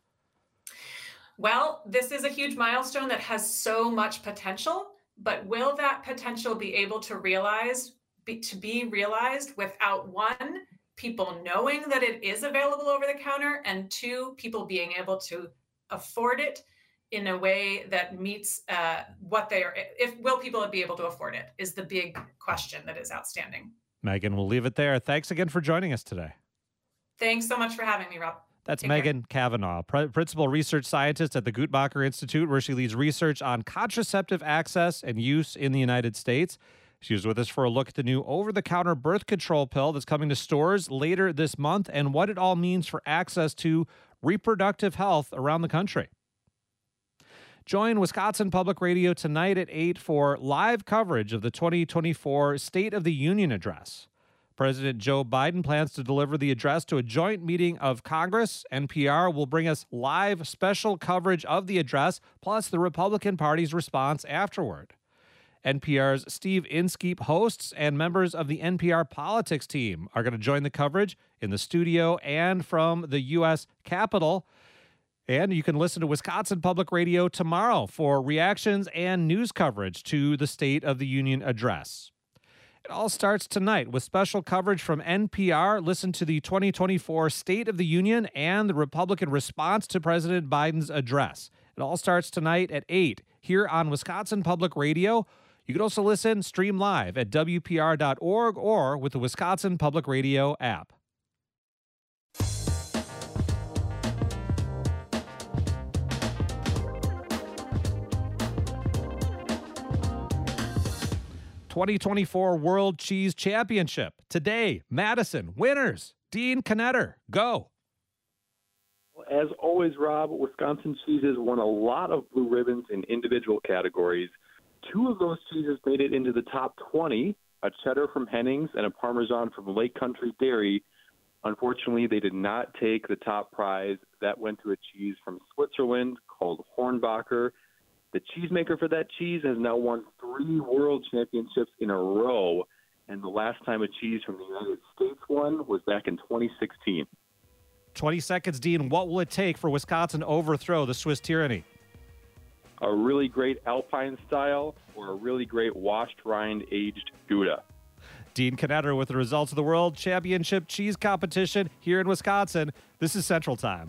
Well, this is a huge milestone that has so much potential, but will that potential be able to realize, be, to be realized without one, people knowing that it is available over the counter, and two, people being able to afford it in a way that meets uh, what they are, if will people be able to afford it is the big question that is outstanding. Megan, we'll leave it there. Thanks again for joining us today. Thanks so much for having me, Rob. That's Take Megan care. Kavanaugh, Pre- Principal Research Scientist at the Guttmacher Institute, where she leads research on contraceptive access and use in the United States. She was with us for a look at the new over-the-counter birth control pill that's coming to stores later this month and what it all means for access to reproductive health around the country. Join Wisconsin Public Radio tonight at eight for live coverage of the twenty twenty-four State of the Union Address. President Joe Biden plans to deliver the address to a joint meeting of Congress. N P R will bring us live special coverage of the address, plus the Republican Party's response afterward. N P R's Steve Inskeep hosts and members of the N P R politics team are going to join the coverage in the studio and from the U S Capitol. And you can listen to Wisconsin Public Radio tomorrow for reactions and news coverage to the State of the Union address. It all starts tonight with special coverage from N P R. Listen to the twenty twenty-four State of the Union and the Republican response to President Biden's address. It all starts tonight at eight here on Wisconsin Public Radio. You can also listen, stream live at W P R dot org or with the Wisconsin Public Radio app. twenty twenty-four World Cheese Championship. Today, Madison, winners, Dean Knetter, go. As always, Rob, Wisconsin cheeses won a lot of blue ribbons in individual categories. Two of those cheeses made it into the top twenty, a cheddar from Hennings and a Parmesan from Lake Country Dairy. Unfortunately, they did not take the top prize. That went to a cheese from Switzerland called Hornbacher. The cheesemaker for that cheese has now won three world championships in a row, and the last time a cheese from the United States won was back in twenty sixteen. twenty seconds, Dean. What will it take for Wisconsin to overthrow the Swiss tyranny? A really great Alpine style or a really great washed rind aged Gouda. Dean Knetter with the results of the World Championship Cheese Competition here in Wisconsin. This is Central Time.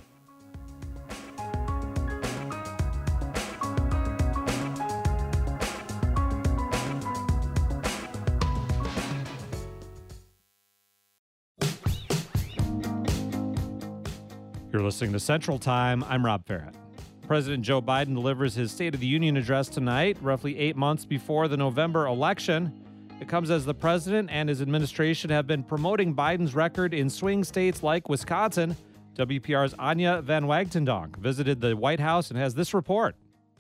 You're listening to Central Time. I'm Rob Farrett. President Joe Biden delivers his State of the Union address tonight, roughly eight months before the November election. It comes as the president and his administration have been promoting Biden's record in swing states like Wisconsin. W P R's Anya Van Wagtendonk visited the White House and has this report.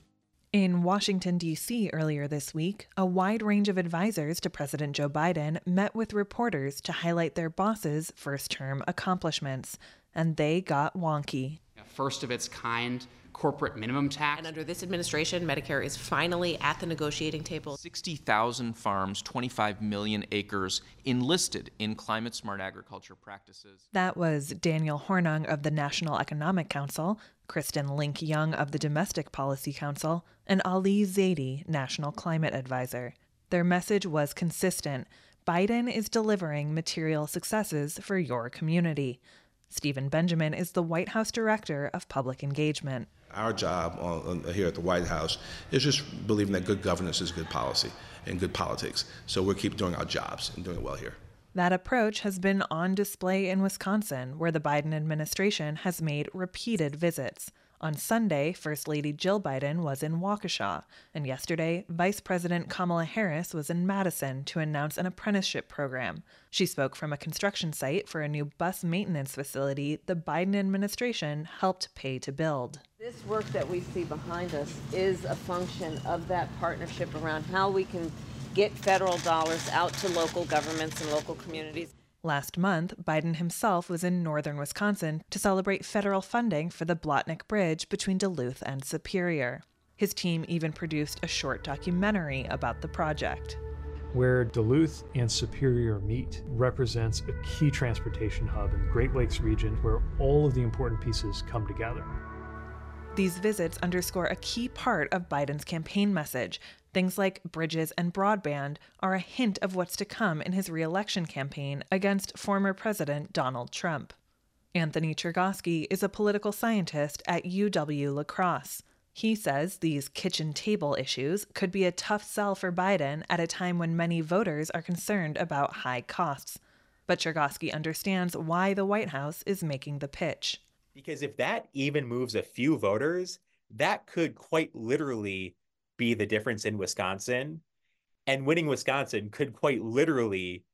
In Washington, D C earlier this week, a wide range of advisors to President Joe Biden met with reporters to highlight their boss's first-term accomplishments, and they got wonky. A first of its kind corporate minimum tax. And under this administration, Medicare is finally at the negotiating table. sixty thousand farms, twenty-five million acres enlisted in climate-smart agriculture practices. That was Daniel Hornung of the National Economic Council, Kristen Link-Young of the Domestic Policy Council, and Ali Zaidi, National Climate Advisor. Their message was consistent. Biden is delivering material successes for your community. Stephen Benjamin is the White House Director of Public Engagement. Our job on, on, here at the White House is just believing that good governance is good policy and good politics. So we'll keep doing our jobs and doing it well here. That approach has been on display in Wisconsin, where the Biden administration has made repeated visits. On Sunday, First Lady Jill Biden was in Waukesha, and yesterday, Vice President Kamala Harris was in Madison to announce an apprenticeship program. She spoke from a construction site for a new bus maintenance facility the Biden administration helped pay to build. This work that we see behind us is a function of that partnership around how we can get federal dollars out to local governments and local communities. Last month, Biden himself was in northern Wisconsin to celebrate federal funding for the Blotnick Bridge between Duluth and Superior. His team even produced a short documentary about the project. Where Duluth and Superior meet represents a key transportation hub in the Great Lakes region where all of the important pieces come together. These visits underscore a key part of Biden's campaign message. Things like bridges and broadband are a hint of what's to come in his re-election campaign against former President Donald Trump. Anthony Chergosky is a political scientist at U W-La Crosse. He says these kitchen table issues could be a tough sell for Biden at a time when many voters are concerned about high costs. But Chergosky understands why the White House is making the pitch. Because if that even moves a few voters, that could quite literally be the difference in Wisconsin. And winning Wisconsin could quite literally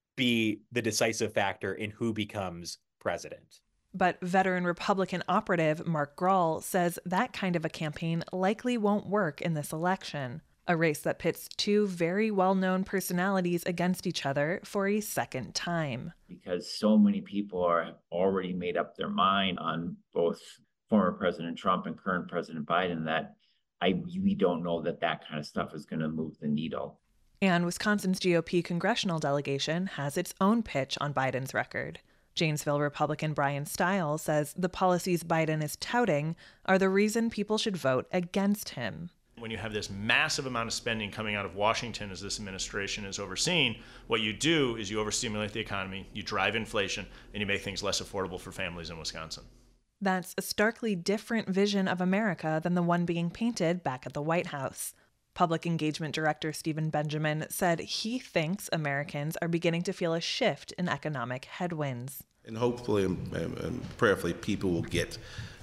be the decisive factor in who becomes president. But veteran Republican operative Mark Grahl says that kind of a campaign likely won't work in this election, a race that pits two very well-known personalities against each other for a second time. Because so many people are already made up their mind on both former President Trump and current President Biden that I really don't know that that kind of stuff is going to move the needle. And Wisconsin's G O P congressional delegation has its own pitch on Biden's record. Janesville Republican Brian Stiles says the policies Biden is touting are the reason people should vote against him. When you have this massive amount of spending coming out of Washington as this administration is overseeing, what you do is you overstimulate the economy, you drive inflation, and you make things less affordable for families in Wisconsin. That's a starkly different vision of America than the one being painted back at the White House. Public Engagement Director Stephen Benjamin said he thinks Americans are beginning to feel a shift in economic headwinds. And hopefully and, and prayerfully, people will get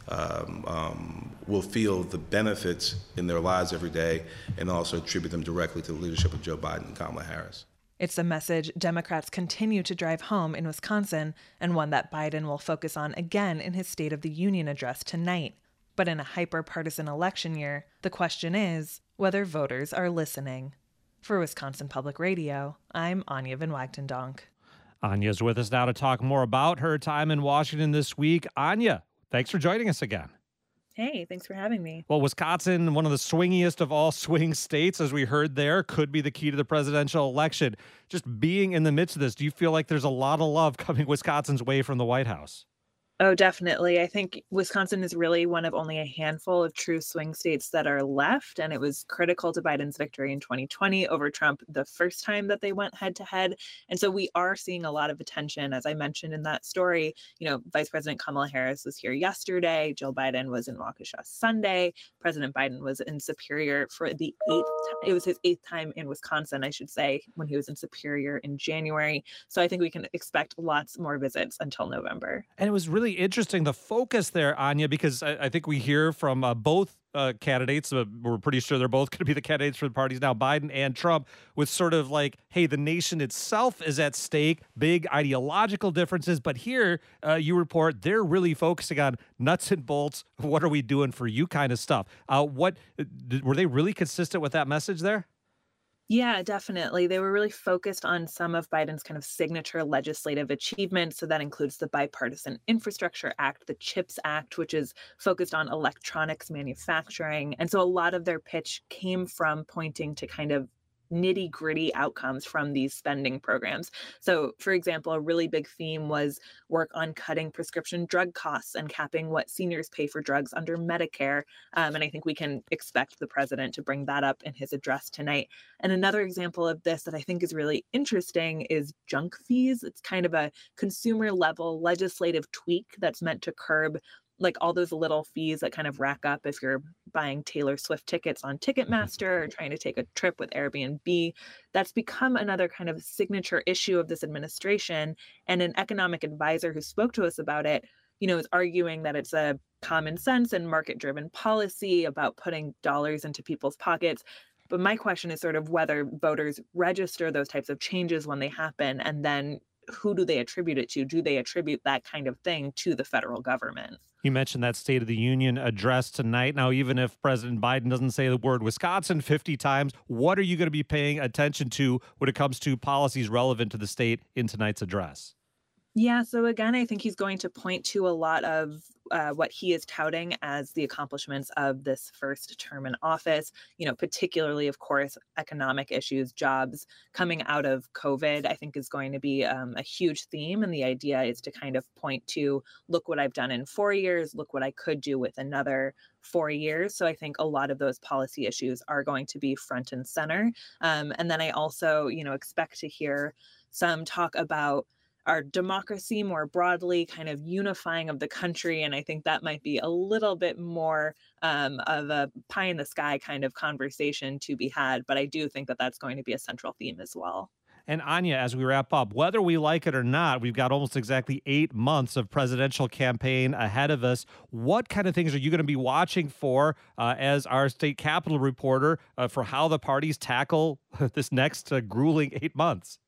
um, um, will feel the benefits in their lives every day and also attribute them directly to the leadership of Joe Biden and Kamala Harris. It's a message Democrats continue to drive home in Wisconsin, and one that Biden will focus on again in his State of the Union address tonight. But in a hyper-partisan election year, the question is whether voters are listening. For Wisconsin Public Radio, I'm Anya Van Wagtendonk. Anya's with us now to talk more about her time in Washington this week. Anya, thanks for joining us again. Hey, thanks for having me. Well, Wisconsin, one of the swingiest of all swing states, as we heard there, could be the key to the presidential election. Just being in the midst of this, do you feel like there's a lot of love coming Wisconsin's way from the White House? Oh, definitely. I think Wisconsin is really one of only a handful of true swing states that are left. And it was critical to Biden's victory in twenty twenty over Trump the first time that they went head to head. And so we are seeing a lot of attention. As I mentioned in that story, you know, Vice President Kamala Harris was here yesterday. Joe Biden was in Waukesha Sunday. President Biden was in Superior for the eighth time. It was his eighth time in Wisconsin, I should say, when he was in Superior in January. So I think we can expect lots more visits until November. And it was really interesting, the focus there, Anya, because I, I think we hear from uh, both uh, candidates. Uh, we're pretty sure they're both going to be the candidates for the parties now, Biden and Trump, with sort of like, hey, the nation itself is at stake, big ideological differences. But here uh, you report they're really focusing on nuts and bolts. What are we doing for you kind of stuff? Uh, what were they really consistent with that message there? Yeah, definitely. They were really focused on some of Biden's kind of signature legislative achievements. So that includes the Bipartisan Infrastructure Act, the CHIPS Act, which is focused on electronics manufacturing. And so a lot of their pitch came from pointing to kind of nitty gritty outcomes from these spending programs. So, for example, a really big theme was work on cutting prescription drug costs and capping what seniors pay for drugs under Medicare. Um, and I think we can expect the president to bring that up in his address tonight. And another example of this that I think is really interesting is junk fees. It's kind of a consumer level legislative tweak that's meant to curb like all those little fees that kind of rack up if you're buying Taylor Swift tickets on Ticketmaster or trying to take a trip with Airbnb. That's become another kind of signature issue of this administration. And an economic advisor who spoke to us about it, you know, is arguing that it's a common sense and market-driven policy about putting dollars into people's pockets. But my question is sort of whether voters register those types of changes when they happen, and then who do they attribute it to? Do they attribute that kind of thing to the federal government? You mentioned that State of the Union address tonight. Now, even if President Biden doesn't say the word Wisconsin fifty times, what are you going to be paying attention to when it comes to policies relevant to the state in tonight's address? Yeah, so again, I think he's going to point to a lot of uh, what he is touting as the accomplishments of this first term in office, you know, particularly, of course, economic issues, jobs coming out of COVID, I think is going to be um, a huge theme. And the idea is to kind of point to, look what I've done in four years, look what I could do with another four years. So I think a lot of those policy issues are going to be front and center. Um, and then I also, you know, expect to hear some talk about our democracy more broadly, kind of unifying of the country. And I think that might be a little bit more um, of a pie in the sky kind of conversation to be had. But I do think that that's going to be a central theme as well. And Anya, as we wrap up, whether we like it or not, we've got almost exactly eight months of presidential campaign ahead of us. What kind of things are you going to be watching for uh, as our state capitol reporter uh, for how the parties tackle this next uh, grueling eight months?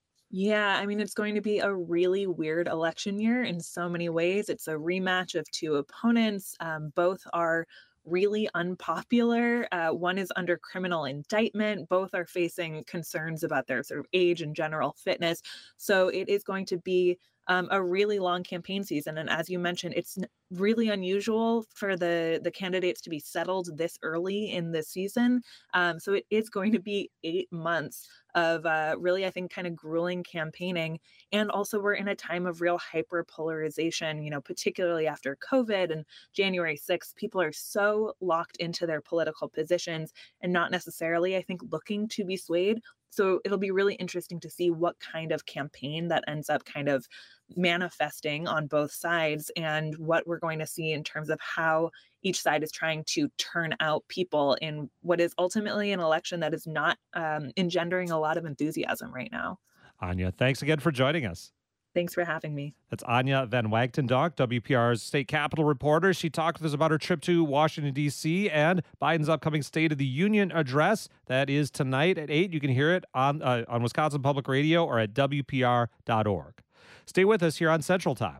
Yeah, I mean, it's going to be a really weird election year in so many ways. It's a rematch of two opponents. Um, both are really unpopular. Uh, one is under criminal indictment. Both are facing concerns about their sort of age and general fitness. So it is going to be um, a really long campaign season. And as you mentioned, it's really unusual for the, the candidates to be settled this early in the season. Um, so it is going to be eight months of uh, really, I think, kind of grueling campaigning. And also we're in a time of real hyper polarization, you know, particularly after COVID and January sixth, people are so locked into their political positions and not necessarily, I think, looking to be swayed. So it'll be really interesting to see what kind of campaign that ends up kind of manifesting on both sides and what we're going to see in terms of how each side is trying to turn out people in what is ultimately an election that is not um, engendering a lot of enthusiasm right now. Anya, thanks again for joining us. Thanks for having me. That's Anya Van Wagtendonk, W P R's state capitol reporter. She talked with us about her trip to Washington, D C and Biden's upcoming State of the Union address. That is tonight at eight. You can hear it on, uh, on Wisconsin Public Radio or at W P R dot org. Stay with us here on Central Time.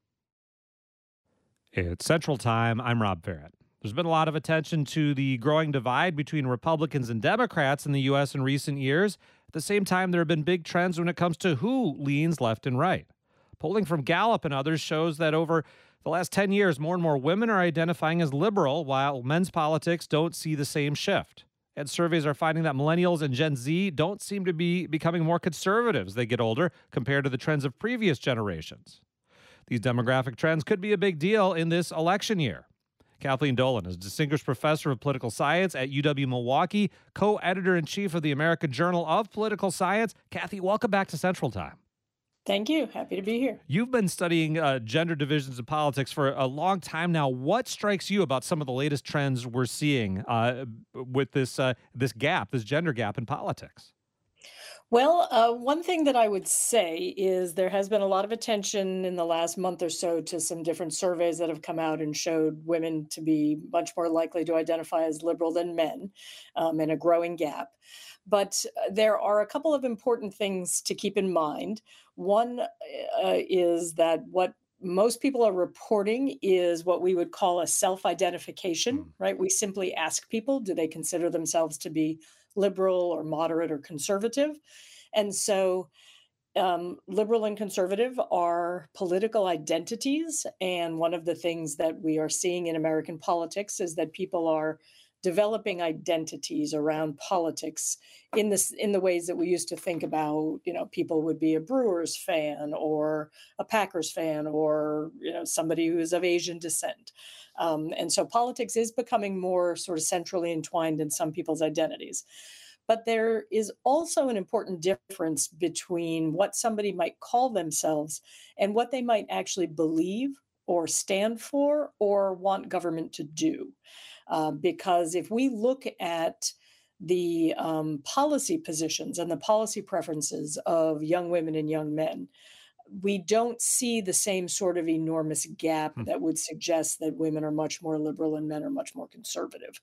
It's Central Time. I'm Rob Barrett. There's been a lot of attention to the growing divide between Republicans and Democrats in the U S in recent years. At the same time, there have been big trends when it comes to who leans left and right. Polling from Gallup and others shows that over the last ten years, more and more women are identifying as liberal, while men's politics don't see the same shift. And surveys are finding that millennials and Gen Z don't seem to be becoming more conservative as they get older compared to the trends of previous generations. These demographic trends could be a big deal in this election year. Kathleen Dolan is Distinguished Professor of Political Science at U W-Milwaukee, co-editor-in-chief of the American Journal of Political Science. Kathy, welcome back to Central Time. Thank you. Happy to be here. You've been studying uh, gender divisions in politics for a long time now. What strikes you about some of the latest trends we're seeing uh, with this uh, this gap, this gender gap in politics? Well, uh, one thing that I would say is there has been a lot of attention in the last month or so to some different surveys that have come out and showed women to be much more likely to identify as liberal than men, um, and a growing gap. But there are a couple of important things to keep in mind. One uh, is that what most people are reporting is what we would call a self-identification, mm. right? We simply ask people, do they consider themselves to be liberal or moderate or conservative? And so um, liberal and conservative are political identities. And one of the things that we are seeing in American politics is that people are developing identities around politics in this in the ways that we used to think about. You know, people would be a Brewers fan or a Packers fan or, you know, somebody who is of Asian descent. Um, and so politics is becoming more sort of centrally entwined in some people's identities. But there is also an important difference between what somebody might call themselves and what they might actually believe or stand for or want government to do. Uh, because if we look at the um, policy positions and the policy preferences of young women and young men, we don't see the same sort of enormous gap mm. that would suggest that women are much more liberal and men are much more conservative.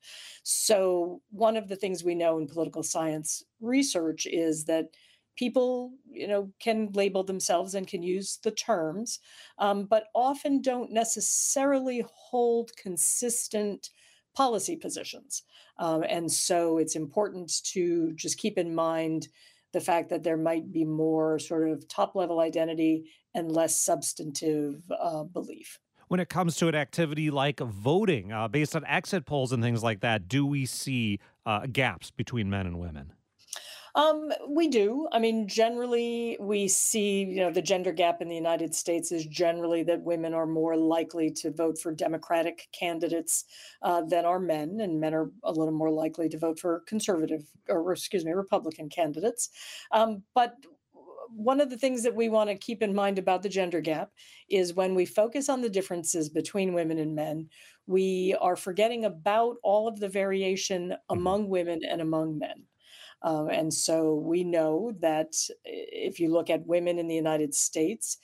So one of the things we know in political science research is that people, you know, can label themselves and can use the terms, um, but often don't necessarily hold consistent policy positions. Um, and so it's important to just keep in mind the fact that there might be more sort of top level identity and less substantive uh, belief. When it comes to an activity like voting, uh, based on exit polls and things like that, do we see uh, gaps between men and women? Um, we do. I mean, generally, we see, you know, the gender gap in the United States is generally that women are more likely to vote for Democratic candidates uh, than are men, and men are a little more likely to vote for conservative, or excuse me, Republican candidates. Um, but one of the things that we want to keep in mind about the gender gap is when we focus on the differences between women and men, we are forgetting about all of the variation among women and among men. Um, and so we know that if you look at women in the United States,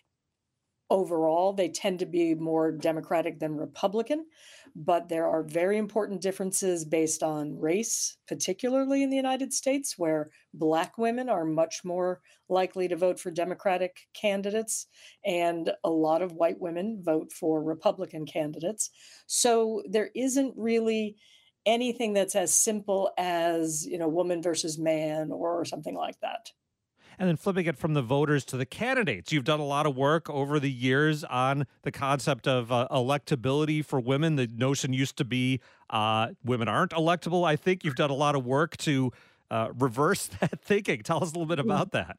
overall, they tend to be more Democratic than Republican, but there are very important differences based on race, particularly in the United States, where Black women are much more likely to vote for Democratic candidates, and a lot of white women vote for Republican candidates. So there isn't really anything that's as simple as, you know, woman versus man or something like that. And then flipping it from the voters to the candidates. You've done a lot of work over the years on the concept of uh, electability for women. The notion used to be uh, women aren't electable. I think you've done a lot of work to uh, reverse that thinking. Tell us a little bit about that.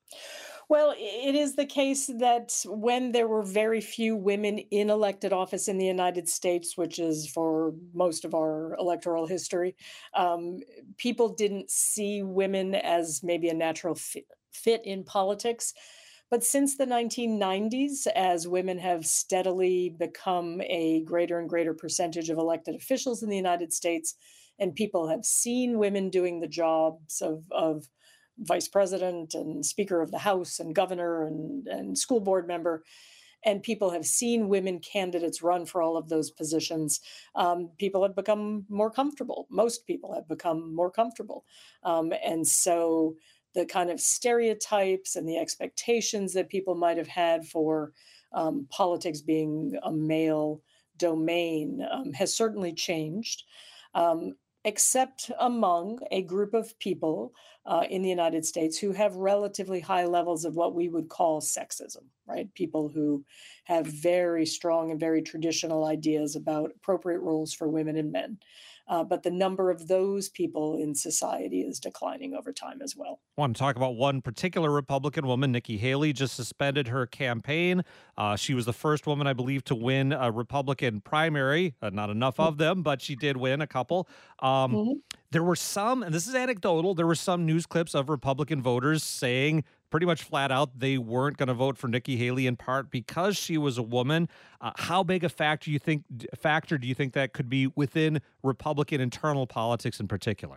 Well, it is the case that when there were very few women in elected office in the United States, which is for most of our electoral history, um, people didn't see women as maybe a natural fit, fit in politics. But since the nineteen nineties, as women have steadily become a greater and greater percentage of elected officials in the United States, and people have seen women doing the jobs of, of vice president and speaker of the House and governor and, and school board member. And people have seen women candidates run for all of those positions. Um, people have become more comfortable. Most people have become more comfortable. Um, and so the kind of stereotypes and the expectations that people might have had for um, politics being a male domain um, has certainly changed, um, except among a group of people uh, in the United States who have relatively high levels of what we would call sexism, right? People who have very strong and very traditional ideas about appropriate roles for women and men. Uh, but the number of those people in society is declining over time as well. I want to talk about one particular Republican woman. Nikki Haley just suspended her campaign. Uh, she was the first woman, I believe, to win a Republican primary. Uh, not enough of them, but she did win a couple. Um, mm-hmm. There were some, and this is anecdotal, there were some news clips of Republican voters saying pretty much flat out they weren't going to vote for Nikki Haley in part because she was a woman. Uh, how big a factor you think factor do you think that could be within Republican internal politics in particular?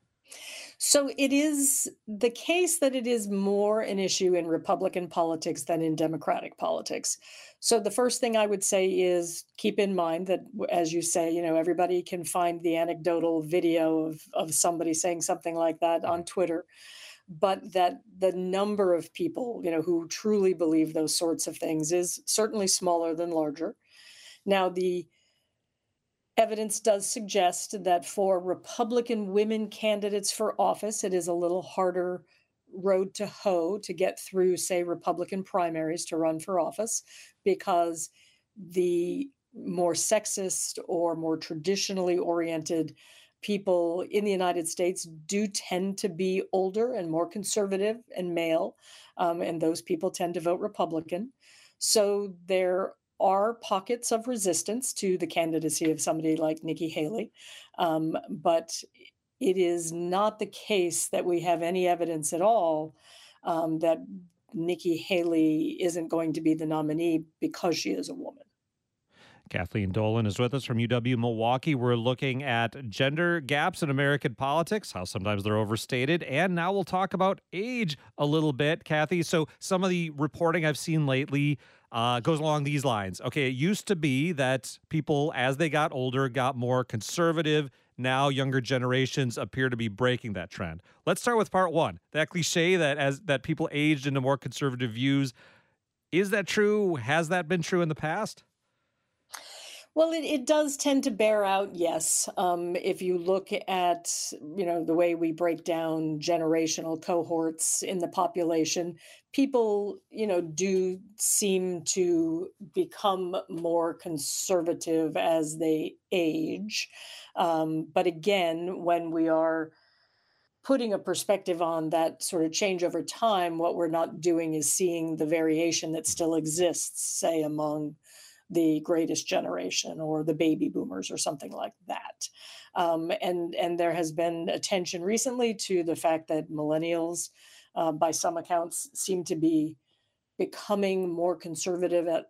So it is the case that it is more an issue in Republican politics than in Democratic politics. So the first thing I would say is keep in mind that, as you say, you know, everybody can find the anecdotal video of, of somebody saying something like that on Twitter, but that the number of people, you know, who truly believe those sorts of things is certainly smaller than larger. Now, the evidence does suggest that for Republican women candidates for office, it is a little harder road to hoe to get through, say, Republican primaries to run for office, because the more sexist or more traditionally oriented people in the United States do tend to be older and more conservative and male, um, and those people tend to vote Republican. So there are pockets of resistance to the candidacy of somebody like Nikki Haley, um, but it is not the case that we have any evidence at all um, that Nikki Haley isn't going to be the nominee because she is a woman. Kathleen Dolan is with us from U W Milwaukee. We're looking at gender gaps in American politics, how sometimes they're overstated, and now we'll talk about age a little bit, Kathy. So some of the reporting I've seen lately uh, goes along these lines. Okay, it used to be that people, as they got older, got more conservative. Now younger generations appear to be breaking that trend. Let's start with part one. That cliche that as that people aged into more conservative views. Is that true? Has that been true in the past? Well, it, it does tend to bear out, yes. Um, if you look at, you know, the way we break down generational cohorts in the population, people, you know, do seem to become more conservative as they age. Um, but again, when we are putting a perspective on that sort of change over time, what we're not doing is seeing the variation that still exists, say, among the greatest generation or the baby boomers or something like that. Um, and, and there has been attention recently to the fact that millennials, uh, by some accounts, seem to be becoming more conservative at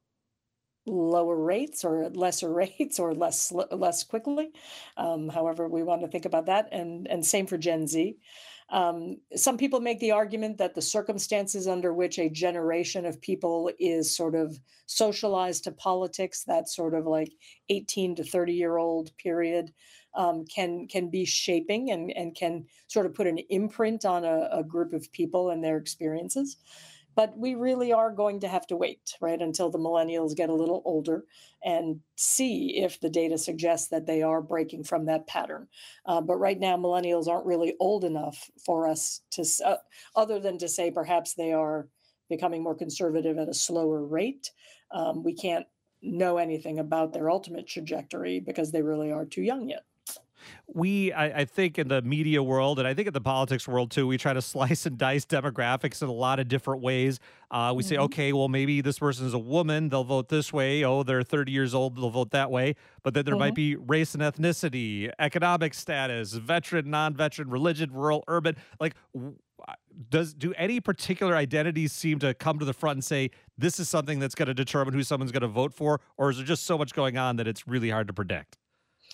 lower rates or at lesser rates or less less quickly, um, however we want to think about that. And, and same for Gen Z. Um, some people make the argument that the circumstances under which a generation of people is sort of socialized to politics, that sort of like eighteen to thirty year old period, um, can can be shaping and, and can sort of put an imprint on a, a group of people and their experiences. But we really are going to have to wait, right, until the millennials get a little older and see if the data suggests that they are breaking from that pattern. Uh, but right now, millennials aren't really old enough for us to, uh, other than to say perhaps they are becoming more conservative at a slower rate. Um, we can't know anything about their ultimate trajectory because they really are too young yet. We, I, I think in the media world, and I think in the politics world too, we try to slice and dice demographics in a lot of different ways. Uh, we mm-hmm. say, okay, well, maybe this person is a woman, they'll vote this way. Oh, they're thirty years old, they'll vote that way. But then there mm-hmm. might be race and ethnicity, economic status, veteran, non-veteran, religion, rural, urban. Like, does do any particular identities seem to come to the front and say, this is something that's going to determine who someone's going to vote for? Or is there just so much going on that it's really hard to predict?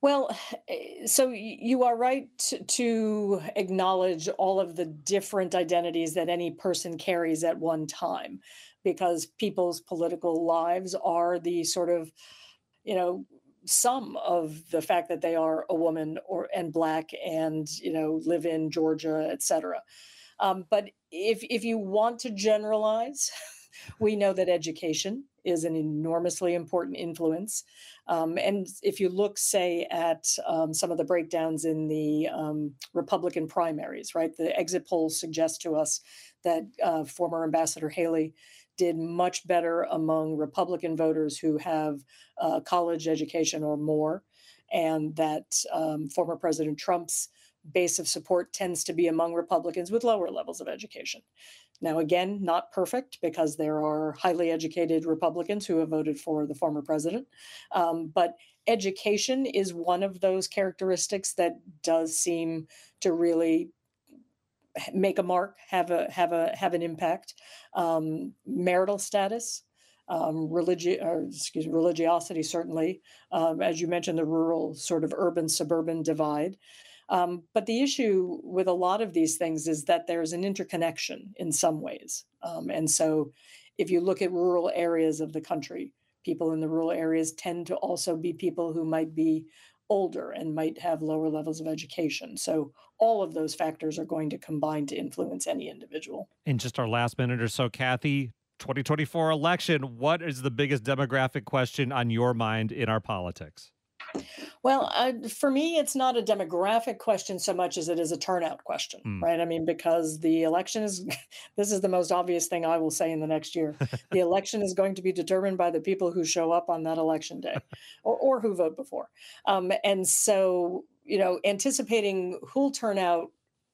Well, so you are right to acknowledge all of the different identities that any person carries at one time, because people's political lives are the sort of, you know, sum of the fact that they are a woman or and black and, you know, live in Georgia, et cetera. Um, but if if you want to generalize, we know that education is an enormously important influence. Um, and if you look, say, at um, some of the breakdowns in the um, Republican primaries, right, the exit polls suggest to us that uh, former Ambassador Haley did much better among Republican voters who have uh, college education or more, and that um, former President Trump's base of support tends to be among Republicans with lower levels of education. Now, again, not perfect, because there are highly educated Republicans who have voted for the former president. Um, but education is one of those characteristics that does seem to really make a mark, have a have a have an impact. Um, marital status, um, religi- or excuse me, religiosity, certainly, um, as you mentioned, the rural sort of urban suburban divide. Um, but the issue with a lot of these things is that there's an interconnection in some ways. Um, and so if you look at rural areas of the country, people in the rural areas tend to also be people who might be older and might have lower levels of education. So all of those factors are going to combine to influence any individual. In just our last minute or so, Kathy, twenty twenty-four election, what is the biggest demographic question on your mind in our politics? Well, uh, for me, it's not a demographic question so much as it is a turnout question, Mm. right? I mean, because the election is, this is the most obvious thing I will say in the next year. The election is going to be determined by the people who show up on that election day or, or who vote before. Um, and so, you know, anticipating who'll turn out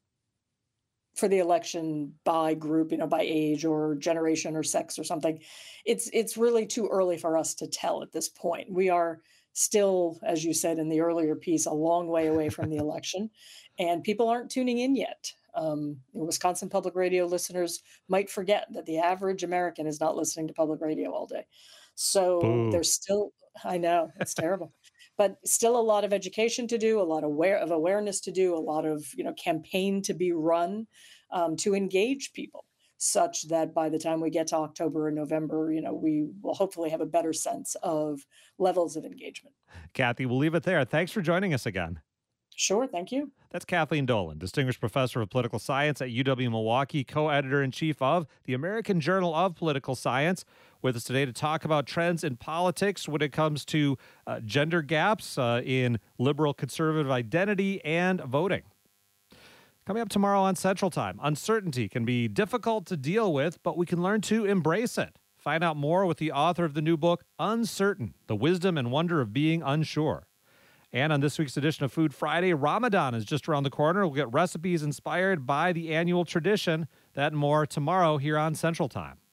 for the election by group, you know, by age or generation or sex or something, it's it's really too early for us to tell at this point. We are still, as you said in the earlier piece, a long way away from the election, and people aren't tuning in yet. Um, Wisconsin Public Radio listeners might forget that the average American is not listening to public radio all day. So Boo. there's still, I know, it's terrible, but still a lot of education to do, a lot of, aware, of awareness to do, a lot of, you know, campaign to be run um, to engage people, such that by the time we get to October and November, you know, we will hopefully have a better sense of levels of engagement. Kathy, we'll leave it there. Thanks for joining us again. Sure, thank you. That's Kathleen Dolan, Distinguished Professor of Political Science at U W-Milwaukee, co-editor-in-chief of the American Journal of Political Science, with us today to talk about trends in politics when it comes to uh, gender gaps uh, in liberal conservative identity and voting. Coming up tomorrow on Central Time, uncertainty can be difficult to deal with, but we can learn to embrace it. Find out more with the author of the new book, Uncertain: The Wisdom and Wonder of Being Unsure. And on this week's edition of Food Friday, Ramadan is just around the corner. We'll get recipes inspired by the annual tradition. That and more tomorrow here on Central Time.